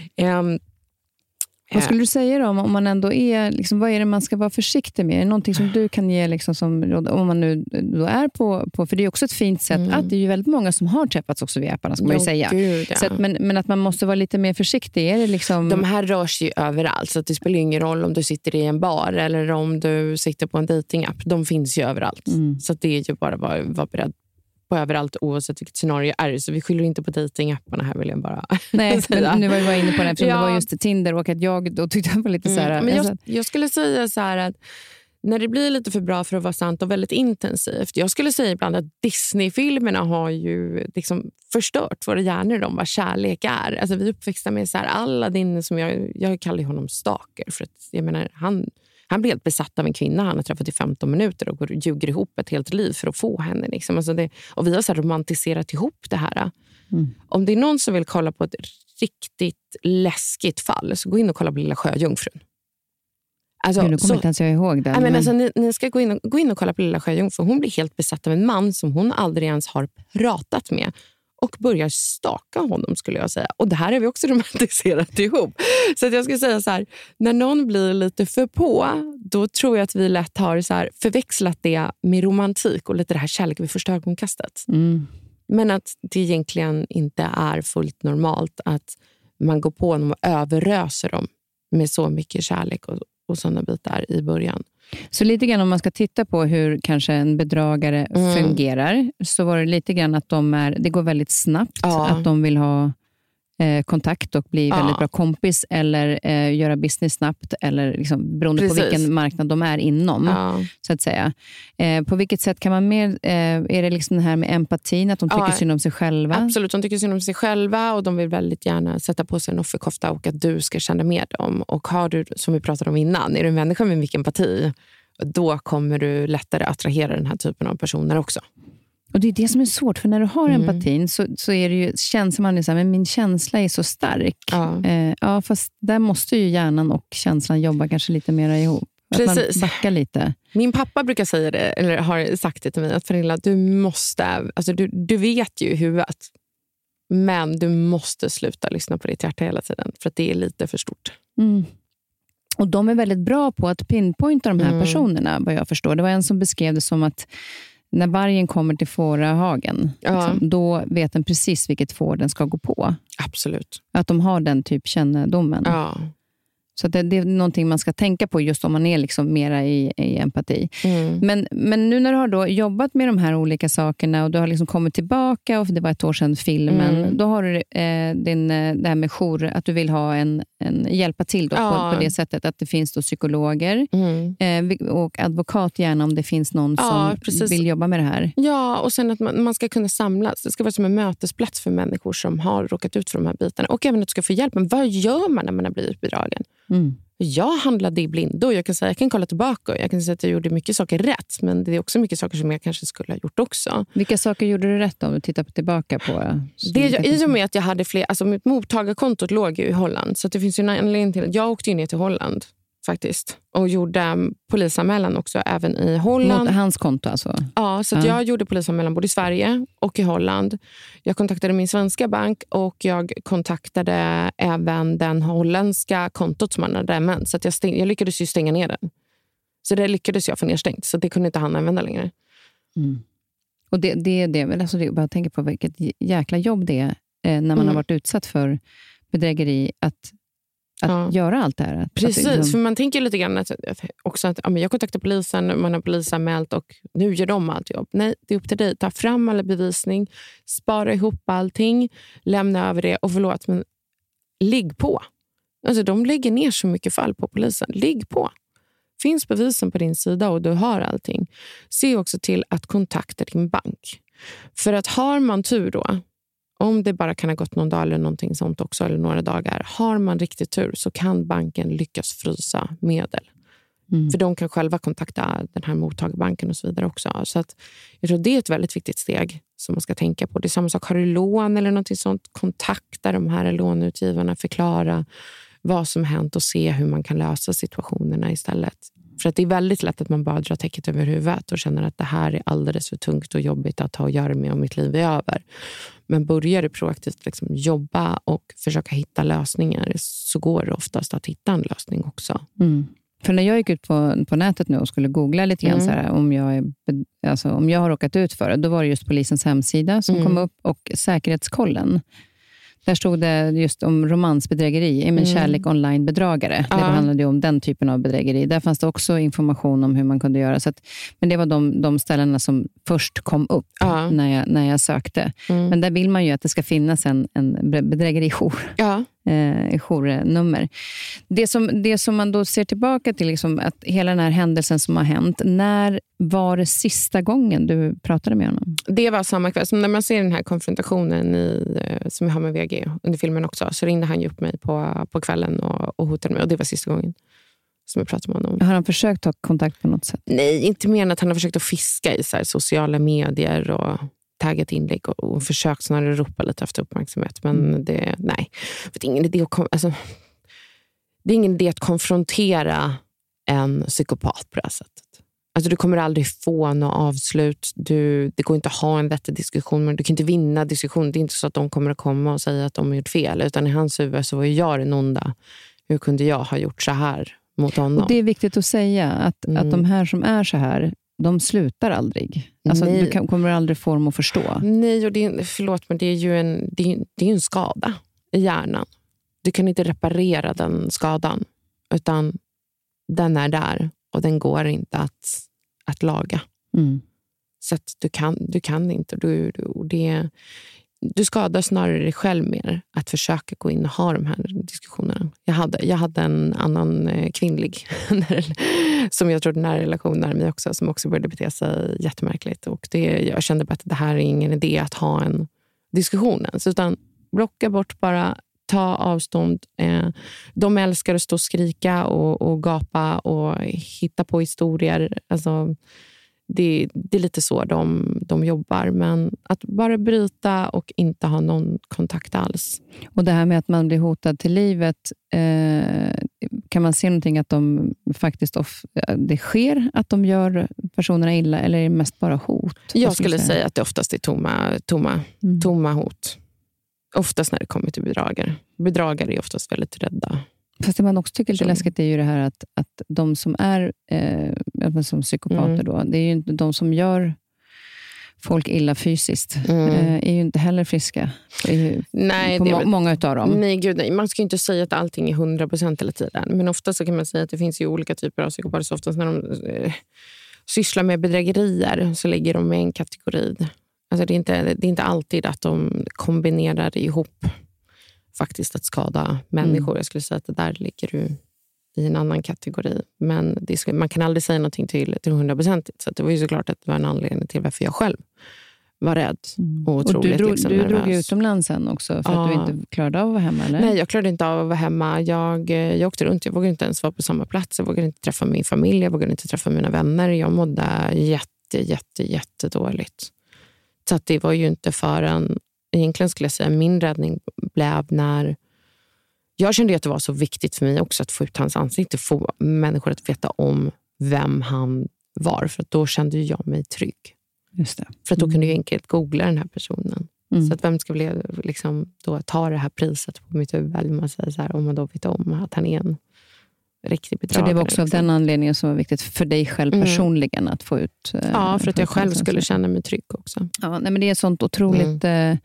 vad skulle du säga då, om man ändå är, liksom, vad är det man ska vara försiktig med? Är det någonting som du kan ge liksom, som, om man nu då är på, för det är också ett fint sätt att det är ju väldigt många som har träffats också vid apparna, ska man ju säga. Gud, ja. Så att, men att man måste vara lite mer försiktig. Är det liksom... De här rör sig ju överallt, så att det spelar ingen roll om du sitter i en bar eller om du sitter på en datingapp. De finns ju överallt. Så att det är ju bara att vara beredd på överallt oavsett vilket scenario är. Så vi skyller inte på datingapparna här, vill jag bara Nej, säga. Men nu var jag inne på det eftersom det var just Tinder och att jag då tyckte det var lite så här... Men jag skulle säga så här att när det blir lite för bra för att vara sant och väldigt intensivt. Jag skulle säga ibland att Disney-filmerna har ju liksom förstört våra hjärnor om vad kärlek är. Alltså vi är uppväxta med så här Aladdin, som jag kallar honom stalker. För att jag menar, han blir helt besatt av en kvinna han har träffat i 15 minuter och ljuger ihop ett helt liv för att få henne. Liksom. Alltså och vi har så här romantiserat ihop det här. Om det är någon som vill kolla på ett riktigt läskigt fall, så gå in och kolla på Lilla Sjöjungfrun. Alltså, nu kommer inte ens jag ihåg det. Men alltså, ni ska gå in och kolla på Lilla Sjöjungfrun. Hon blir helt besatt av en man som hon aldrig ens har pratat med. Och börjar staka honom, skulle jag säga. Och det här är vi också romantiserat ihop. Så att jag skulle säga så här, när någon blir lite för på, då tror jag att vi lätt har så här förväxlat det med romantik och lite det här kärlek vid första ögonkastet. Men att det egentligen inte är fullt normalt att man går på dem och överröser dem med så mycket kärlek och sådana bitar i början. Så lite grann om man ska titta på hur kanske en bedragare fungerar, så var det lite grann att det går väldigt snabbt, att de vill ha kontakt och bli väldigt bra kompis eller göra business snabbt, eller liksom, beroende på vilken marknad de är inom, så att säga. På vilket sätt kan man mer, är det liksom det här med empatin, att de tycker synd om sig själva? Absolut, de tycker synd om sig själva och de vill väldigt gärna sätta på sig en offerkofta och att du ska känna med dem. Och har du, som vi pratade om innan, är du en människa med mycket empati, då kommer du lättare attrahera den här typen av personer också. Och det är det som är svårt, för när du har empatin så är det ju, känns man så här, men min känsla är så stark. Fast där måste ju hjärnan och känslan jobba kanske lite mer ihop. Precis. Att man backar lite. Min pappa brukar säga det, eller har sagt det till mig, att Pernilla, du måste, alltså du vet ju i huvudet, men du måste sluta lyssna på ditt hjärta hela tiden, för att det är lite för stort. Och de är väldigt bra på att pinpointa de här personerna, vad jag förstår. Det var en som beskrev det som att när vargen kommer till fårahagen, liksom, då vet den precis vilket får den ska gå på. Absolut. Att de har den typ kännedomen. Ja. Så det är någonting man ska tänka på just om man är liksom mera i empati. Men nu när du har då jobbat med de här olika sakerna och du har liksom kommit tillbaka, och det var ett år sedan filmen, då har du det här med jour, att du vill ha en hjälpa till då, på det sättet att det finns då psykologer och advokat gärna, om det finns någon som vill jobba med det här. Ja, och sen att man ska kunna samlas. Det ska vara som en mötesplats för människor som har råkat ut för de här bitarna. Och även att du ska få hjälp. Men vad gör man när man har blivit bedragen? Jag handlade i blindo. Jag kan kolla tillbaka och jag kan säga att jag gjorde mycket saker rätt, men det är också mycket saker som jag kanske skulle ha gjort också. Vilka saker gjorde du rätt om du tittar tillbaka på? I och med att jag hade fler, alltså mitt mottagarkontot låg ju i Holland, så att det finns ju en anledning till att jag åkte ner till Holland faktiskt och gjorde polisanmälan också även i Holland. Mot hans konto alltså? Ja, så att jag gjorde polisanmälan både i Sverige och i Holland. Jag kontaktade min svenska bank och jag kontaktade även den holländska kontot som han hade använt. Så att jag lyckades ju stänga ner den. Så det lyckades jag få nedstängt, så det kunde inte han använda längre. Och det alltså det, bara tänka på vilket jäkla jobb det är när man har varit utsatt för bedrägeri, att göra allt det här. Precis, för man tänker lite grann också att jag kontaktar polisen, man har polisanmält och nu gör de allt jobb. Nej, det är upp till dig. Ta fram alla bevisning, spara ihop allting, lämna över det och förlåt, men ligg på. Alltså de lägger ner så mycket fall på polisen. Ligg på. Finns bevisen på din sida och du har allting. Se också till att kontakta din bank. För att har man tur då, om det bara kan ha gått någon dag eller någonting sånt också, eller några dagar, har man riktigt tur så kan banken lyckas frysa medel. För de kan själva kontakta den här mottagarbanken och så vidare också. Så att jag tror det är ett väldigt viktigt steg som man ska tänka på. Det är samma sak, har du lån eller någonting sånt, kontakta de här lånutgivarna, förklara vad som hänt och se hur man kan lösa situationerna istället. För att det är väldigt lätt att man bara drar täcket över huvudet och känner att det här är alldeles för tungt och jobbigt att ha att göra med om mitt liv är över. Men börjar du proaktivt liksom jobba och försöka hitta lösningar, så går det oftast att hitta en lösning också. För när jag gick ut på nätet nu och skulle googla lite grann så här, om jag har råkat ut för det, då var det just polisens hemsida som kom upp och säkerhetskollen. Där stod det just om romansbedrägeri, men kärlek online-bedragare. Det handlade ju om den typen av bedrägeri. Där fanns det också information om hur man kunde göra. Så att, men det var de ställena som först kom upp när jag sökte. Men där vill man ju att det ska finnas en bedrägerijour. Journummer. Det som man då ser tillbaka till, liksom, att hela den här händelsen som har hänt, när var det sista gången du pratade med honom? Det var samma kväll. Som när man ser den här konfrontationen som jag har med VG under filmen också, så ringde han ju upp mig på kvällen och hotade mig. Och det var sista gången som jag pratade med honom. Har han försökt ta kontakt på något sätt? Nej, inte mer än att han har försökt att fiska i så här sociala medier och taggat inlägg och försökt snarare ropa lite efter uppmärksamhet. Men det är ingen idé det är ingen idé att konfrontera en psykopat på det här sättet. Alltså, du kommer aldrig få något avslut. Det går inte att ha en vettig diskussion, men du kan inte vinna diskussion. Det är inte så att de kommer att komma och säga att de har gjort fel, utan i hans huvud så var ju jag den onda. Hur kunde jag ha gjort så här mot honom? Och det är viktigt att säga att de här som är så här, de slutar aldrig. Alltså, du kommer aldrig få dem att förstå. Nej, och förlåt, men det är ju en skada i hjärnan. Du kan inte reparera den skadan, utan den är där och den går inte att laga. Så att du kan inte. Du skadar snarare dig själv mer att försöka gå in och ha de här diskussionerna. Jag hade en annan kvinnlig som jag trodde nära relation med mig också, som också började bete sig jättemärkligt. Och jag kände bara att det här är ingen idé att ha en diskussion ens, utan blocka bort bara. Ta avstånd. De älskar att stå och skrika och gapa och hitta på historier. Alltså, det är lite så de jobbar. Men att bara bryta och inte ha någon kontakt alls. Och det här med att man blir hotad till livet, kan man se någonting att de faktiskt det sker att de gör personerna illa, eller är det mest bara hot? Jag skulle säga att det oftast är tomma hot. Oftast när det kommer till bedragare. Bedragare är oftast väldigt rädda. Fast det man också tycker är lite läskigt är ju det här att de som är som psykopater då, det är ju inte de som gör folk illa fysiskt. Är ju inte heller friska. Nej, många utav dem. Nej, gud, nej. Man ska ju inte säga att allting är 100% hela tiden. Men ofta så kan man säga att det finns ju olika typer av psykopater. Så oftast när de sysslar med bedrägerier så ligger de i en kategori. Alltså det är inte alltid att de kombinerar ihop faktiskt att skada människor. Jag skulle säga att det där ligger du i en annan kategori. Men man kan aldrig säga någonting till 100%. Så det var ju såklart att det var en anledning till varför jag själv var rädd. Och du drog utomlands sen också för att du inte klarade av att vara hemma, eller? Nej, jag klarade inte av att vara hemma. Jag åkte runt, jag vågade inte ens vara på samma plats. Jag vågade inte träffa min familj, jag vågade inte träffa mina vänner. Jag mådde jättedåligt. Så att det var ju inte förrän, egentligen skulle jag säga, min räddning blev när jag kände att det var så viktigt för mig också att få ut hans ansikte, få människor att veta om vem han var, för att då kände jag mig trygg. Just det. För att då kunde jag enkelt googla den här personen. Så att vem ska liksom då ta det här priset på mitt huvud, eller man säger så här, om man då vet om att han är en riktig bedragare. Så det var också av den anledningen som var viktigt för dig själv personligen att få ut... Ja, för att jag själv skulle känna mig trygg också. Ja, nej, men det är ett sånt otroligt...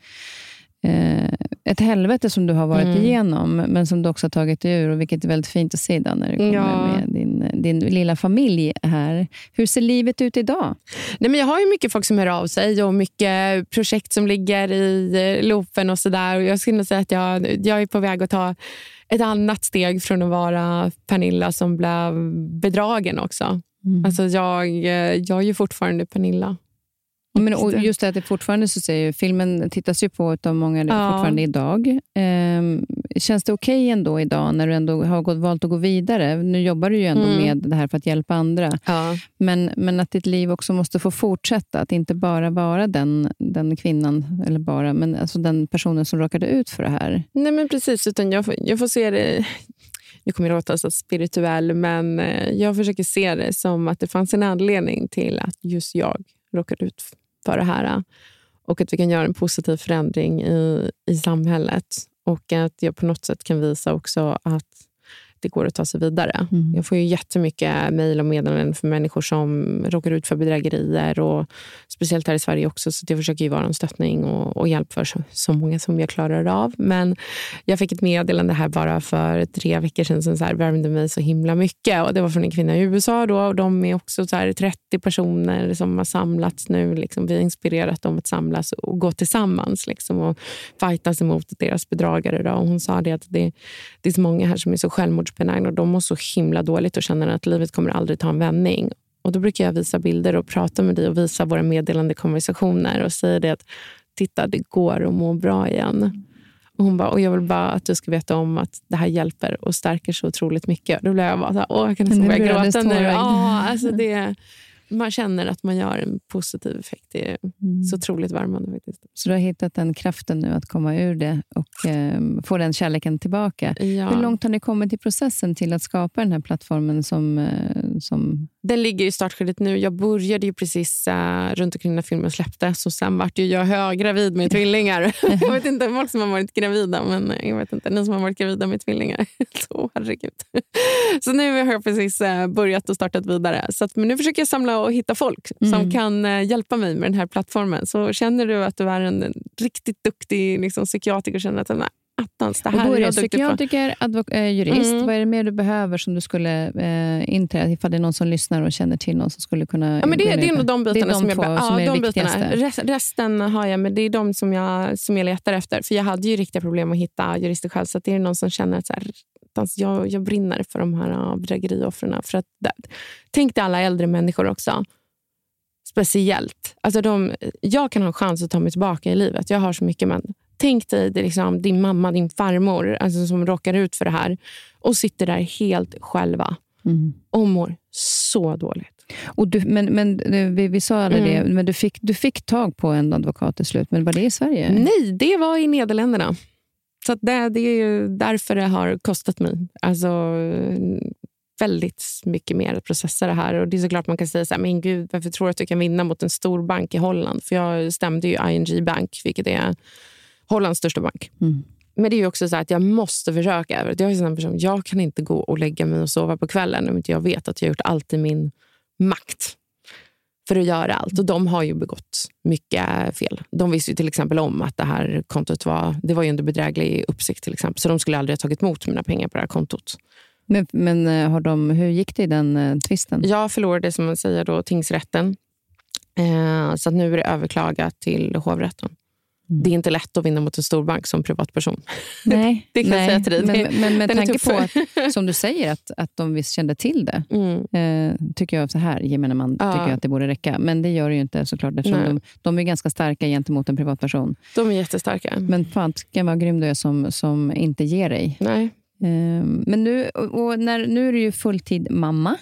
ett helvete som du har varit igenom, men som du också har tagit dig ur, och vilket är väldigt fint att se då, när du kommer med din lilla familj här. Hur ser livet ut idag? Nej, men jag har ju mycket folk som hör av sig och mycket projekt som ligger i loopen och sådär, och jag skulle säga att jag är på väg att ta ett annat steg från att vara Pernilla som blev bedragen också. Alltså jag är ju fortfarande Pernilla. Men, och just det att det fortfarande, så säger filmen tittas ju på av många fortfarande idag. Känns det okej ändå idag när du ändå har valt att gå vidare? Nu jobbar du ju ändå med det här för att hjälpa andra. Ja. Men att ditt liv också måste få fortsätta. Att inte bara vara den kvinnan, eller bara, men alltså den personen som råkade ut för det här. Nej, men precis, utan jag får se det... Nu kommer jag låta så spirituell, men jag försöker se det som att det fanns en anledning till att just jag råkade ut för det här, och att vi kan göra en positiv förändring i samhället, och att jag på något sätt kan visa också att det går att ta sig vidare. Jag får ju jättemycket mejl och meddelanden för människor som råkar ut för bedrägerier, och speciellt här i Sverige också, så jag försöker ju vara en stöttning och hjälp för så många som jag klarar av. Men jag fick ett meddelande här bara för 3 veckor sedan som så här värmde mig så himla mycket, och det var från en kvinna i USA då, och de är också så här 30 personer som har samlats nu liksom. Vi har inspirerat dem att samlas och gå tillsammans liksom, och fightas emot deras bedragare då. Och hon sa det att det är så många här som är så självmordsbenägna, och de mår så himla dåligt och känner att livet kommer aldrig ta en vändning. Och då brukar jag visa bilder och prata med dig och visa våra meddelande konversationer och säga det att titta, det går att må bra igen. Och hon bara, och jag vill bara att du ska veta om att det här hjälper och stärker så otroligt mycket. Då blev jag bara så här, jag kan nästan börja gråta nu. Ja, alltså man känner att man gör en positiv effekt. Det är så otroligt värmande faktiskt. Så du har hittat den kraften nu att komma ur det och få den kärleken tillbaka. Ja. Hur långt har ni kommit i processen till att skapa den här plattformen som... Den ligger i startskedet nu. Jag började ju precis runt omkring när filmen släpptes, och sen vart jag höggravid med tvillingar. Jag vet inte folk som har varit gravida, men jag vet inte, ni som har varit gravida med tvillingar. Så herregud. Så nu har jag precis börjat och startat vidare. Så men nu försöker jag samla och hitta folk som kan hjälpa mig med den här plattformen. Så känner du att du är en riktigt duktig liksom, psykiatriker och känner att attans, det här och då är jag psykiatriker, jurist. Vad är det mer du behöver som du skulle inträda ifall det är någon som lyssnar och känner till någon som skulle kunna... Ja, men det är nog de bitarna som är viktigaste. Resten har jag, men det är de som jag letar efter. För jag hade ju riktiga problem att hitta jurister själv, så att det är någon som känner att så här, jag brinner för de här bedrägerioffren. För att tänk dig alla äldre människor också. Speciellt. Alltså jag kan ha en chans att ta mig tillbaka i livet. Jag har så mycket, men tänk dig det liksom, din mamma, din farmor alltså, som råkar ut för det här och sitter där helt själva och mår så dåligt. Och vi sa aldrig det, men du fick tag på en advokat till slut, men var det i Sverige? Nej, det var i Nederländerna. Så att det är ju därför det har kostat mig. Alltså väldigt mycket mer att processa det här. Och det är såklart man kan säga så här, men gud, varför tror du att du kan vinna mot en stor bank i Holland? För jag stämde ju ING Bank, vilket är Hollands största bank. Men det är ju också så här att jag måste försöka. Jag är en person, jag kan inte gå och lägga mig och sova på kvällen om inte jag vet att jag har gjort allt i min makt för att göra allt. Och de har ju begått mycket fel. De visste ju till exempel om att det här kontot det var ju under bedräglig uppsikt till exempel. Så de skulle aldrig ha tagit emot mina pengar på det här kontot. Men hur gick det i den tvisten? Jag förlorade, som man säger då, tingsrätten. Så att nu är det överklagat till hovrätten. Det är inte lätt att vinna mot en stor bank som privatperson. Nej, det kan jag säga till dig. Men med tanke på att, som du säger, att de visst kände till det, tycker jag så här, gemene man tycker jag att det borde räcka. Men det gör det ju inte såklart, eftersom de är ganska starka gentemot en privatperson. De är jättestarka. Men fan, kan vara grym du är som inte ger dig. Nej. Men nu är du ju fulltid mamma.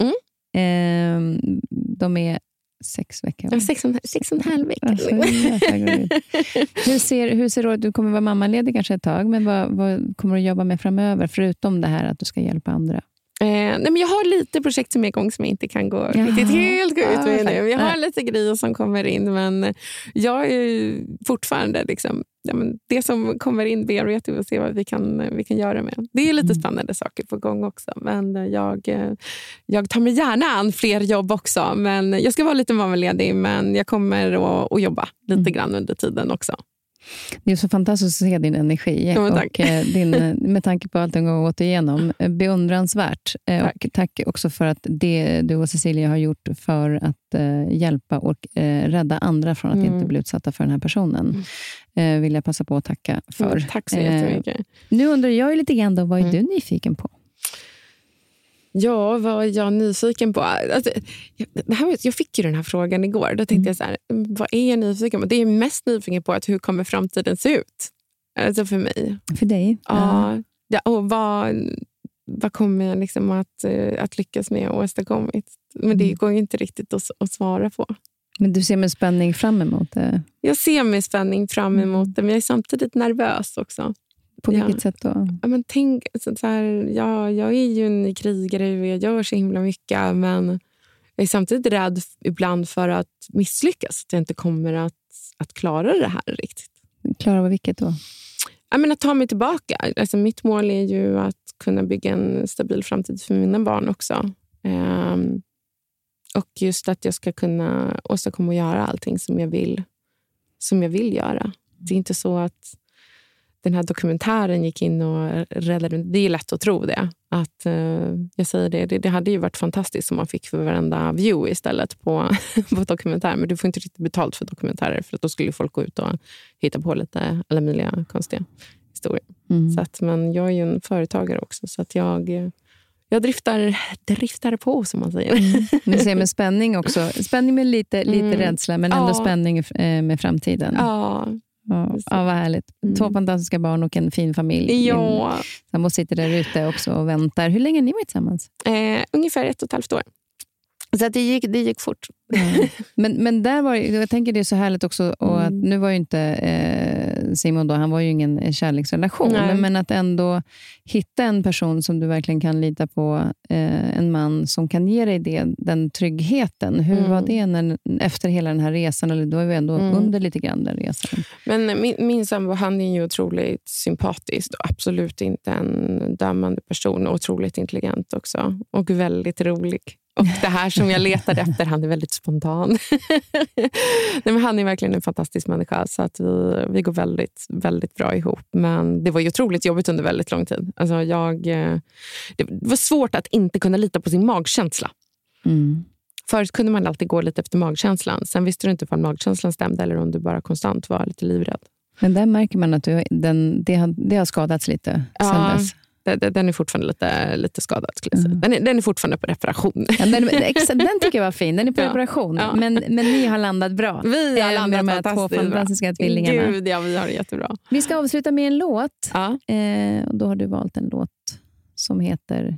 De är 6 veckor. Ja, 6,5 veckor. Alltså, hur ser du att du kommer vara mammaledig kanske ett tag, men vad kommer du jobba med framöver, förutom det här att du ska hjälpa andra? Nej, men jag har lite projekt som är igång som jag inte kan gå riktigt helt ut med nu. Jag har lite grejer som kommer in, men jag är fortfarande liksom, det som kommer in bearbetar vi och se vad vi kan göra med. Det är lite spännande saker på gång också, men jag tar mig gärna an fler jobb också, men jag ska vara lite mammaledig, men jag kommer att jobba lite grann under tiden också. Det är så fantastiskt att se din energi och med tanke på allt du har gått igenom, beundransvärt. Och tack också för att det du och Cecilia har gjort för att hjälpa och rädda andra från att inte bli utsatta för den här personen. Vill jag passa på att tacka för. Tack så jättemycket. Nu undrar jag lite grann då, vad är du nyfiken på? Ja, vad är jag nyfiken på? Alltså, jag fick ju den här frågan igår. Då tänkte jag så här, vad är jag nyfiken på? Det är mest nyfiken på att hur kommer framtiden se ut? Alltså för mig. För dig? Ja. Och vad kommer jag liksom att lyckas med och åstadkommit? Men det går ju inte riktigt att svara på. Men du ser med spänning fram emot det? Jag ser med spänning fram emot det, men jag är samtidigt nervös också. På vilket sätt då? Ja, men tänk, så här, jag är ju en krigare och jag gör så himla mycket, men jag är samtidigt rädd ibland för att misslyckas. Att jag inte kommer att klara det här riktigt. Klara vad vilket då? att ta mig tillbaka. Alltså, mitt mål är ju att kunna bygga en stabil framtid för mina barn också. Och just att jag ska kunna åstadkomma och göra allting som jag vill göra. Det är inte så att den här dokumentären gick in och räddade. Det är lätt att tro det. Att jag säger det hade ju varit fantastiskt om man fick för varenda view istället på dokumentär. Men du får inte riktigt betalt för dokumentärer, för att då skulle folk gå ut och hitta på lite alla möjliga konstiga historier. Så att, men jag är ju en företagare också, så att jag driftar på, som man säger. Vi ser med spänning också. Spänning med lite rädsla, men ändå spänning med framtiden. Ja, vad härligt. 2 fantastiska barn och en fin familj. Ja. Sambo sitter där ute också och väntar. Hur länge har ni varit tillsammans? Ungefär 1,5 år. Så att det gick fort. Men där var jag tänker det är så härligt också, och att nu var ju inte Simon då, han var ju ingen kärleksrelation, men att ändå hitta en person som du verkligen kan lita på, en man som kan ge dig den tryggheten. Hur var det efter hela den här resan, eller då var vi ändå under lite grann den resan? Men min sambo, han är ju otroligt sympatisk och absolut inte en dömande person, och otroligt intelligent också och väldigt rolig. Och det här som jag letade efter, han är väldigt spontan. Nej, men han är verkligen en fantastisk människa, så att vi går väldigt, väldigt bra ihop. Men det var ju otroligt jobbigt under väldigt lång tid. Alltså det var svårt att inte kunna lita på sin magkänsla. Förut kunde man alltid gå lite efter magkänslan. Sen visste du inte om magkänslan stämde eller om du bara konstant var lite livrädd. Men där märker man att det har skadats lite sen dess. Den är fortfarande lite skadad, skulle jag säga. Den är fortfarande på reparation. Ja, den tycker jag var fin. Den är på reparation. Ja. Men ni har landat bra. Vi har landat med de här 2 fantastiska tvillingarna. Gud, ja, vi har det jättebra. Vi ska avsluta med en låt. Ja. Och då har du valt en låt som heter...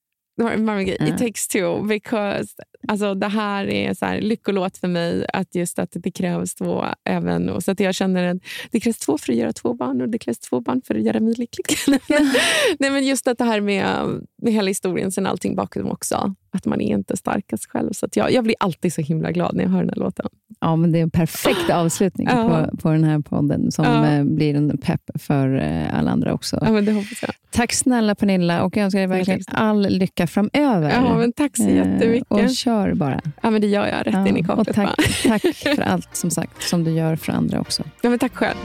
It takes two, because alltså, det här är så här lyckolåt för mig, att det krävs 2 även, och så att jag känner att det krävs 2 för att göra 2 barn, och det krävs 2 barn för att göra mig lycklig. Nej, men just att det här med hela historien, sen allting bakom också, att man är inte starkast själv, så att jag blir alltid så himla glad när jag hör den här låten. Ja, men det är en perfekt avslutning på den här podden som blir en pepp för alla andra också. Ja, men det hoppas jag. Tack snälla Pernilla, och jag önskar dig verkligen all lycka framöver. Ja, men tack så jättemycket. Och kör bara. Ja, men det gör jag rätt in i kaklet. Och tack för allt som sagt som du gör för andra också. Ja, men tack själv.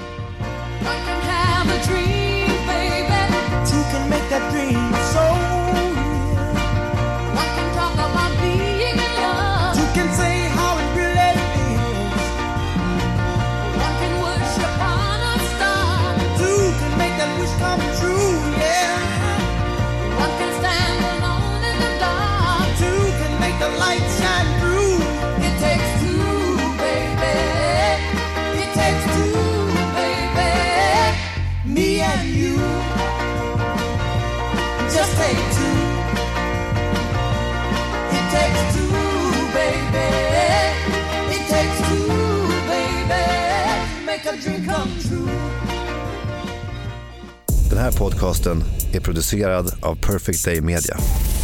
Den här podcasten är producerad av Perfect Day Media.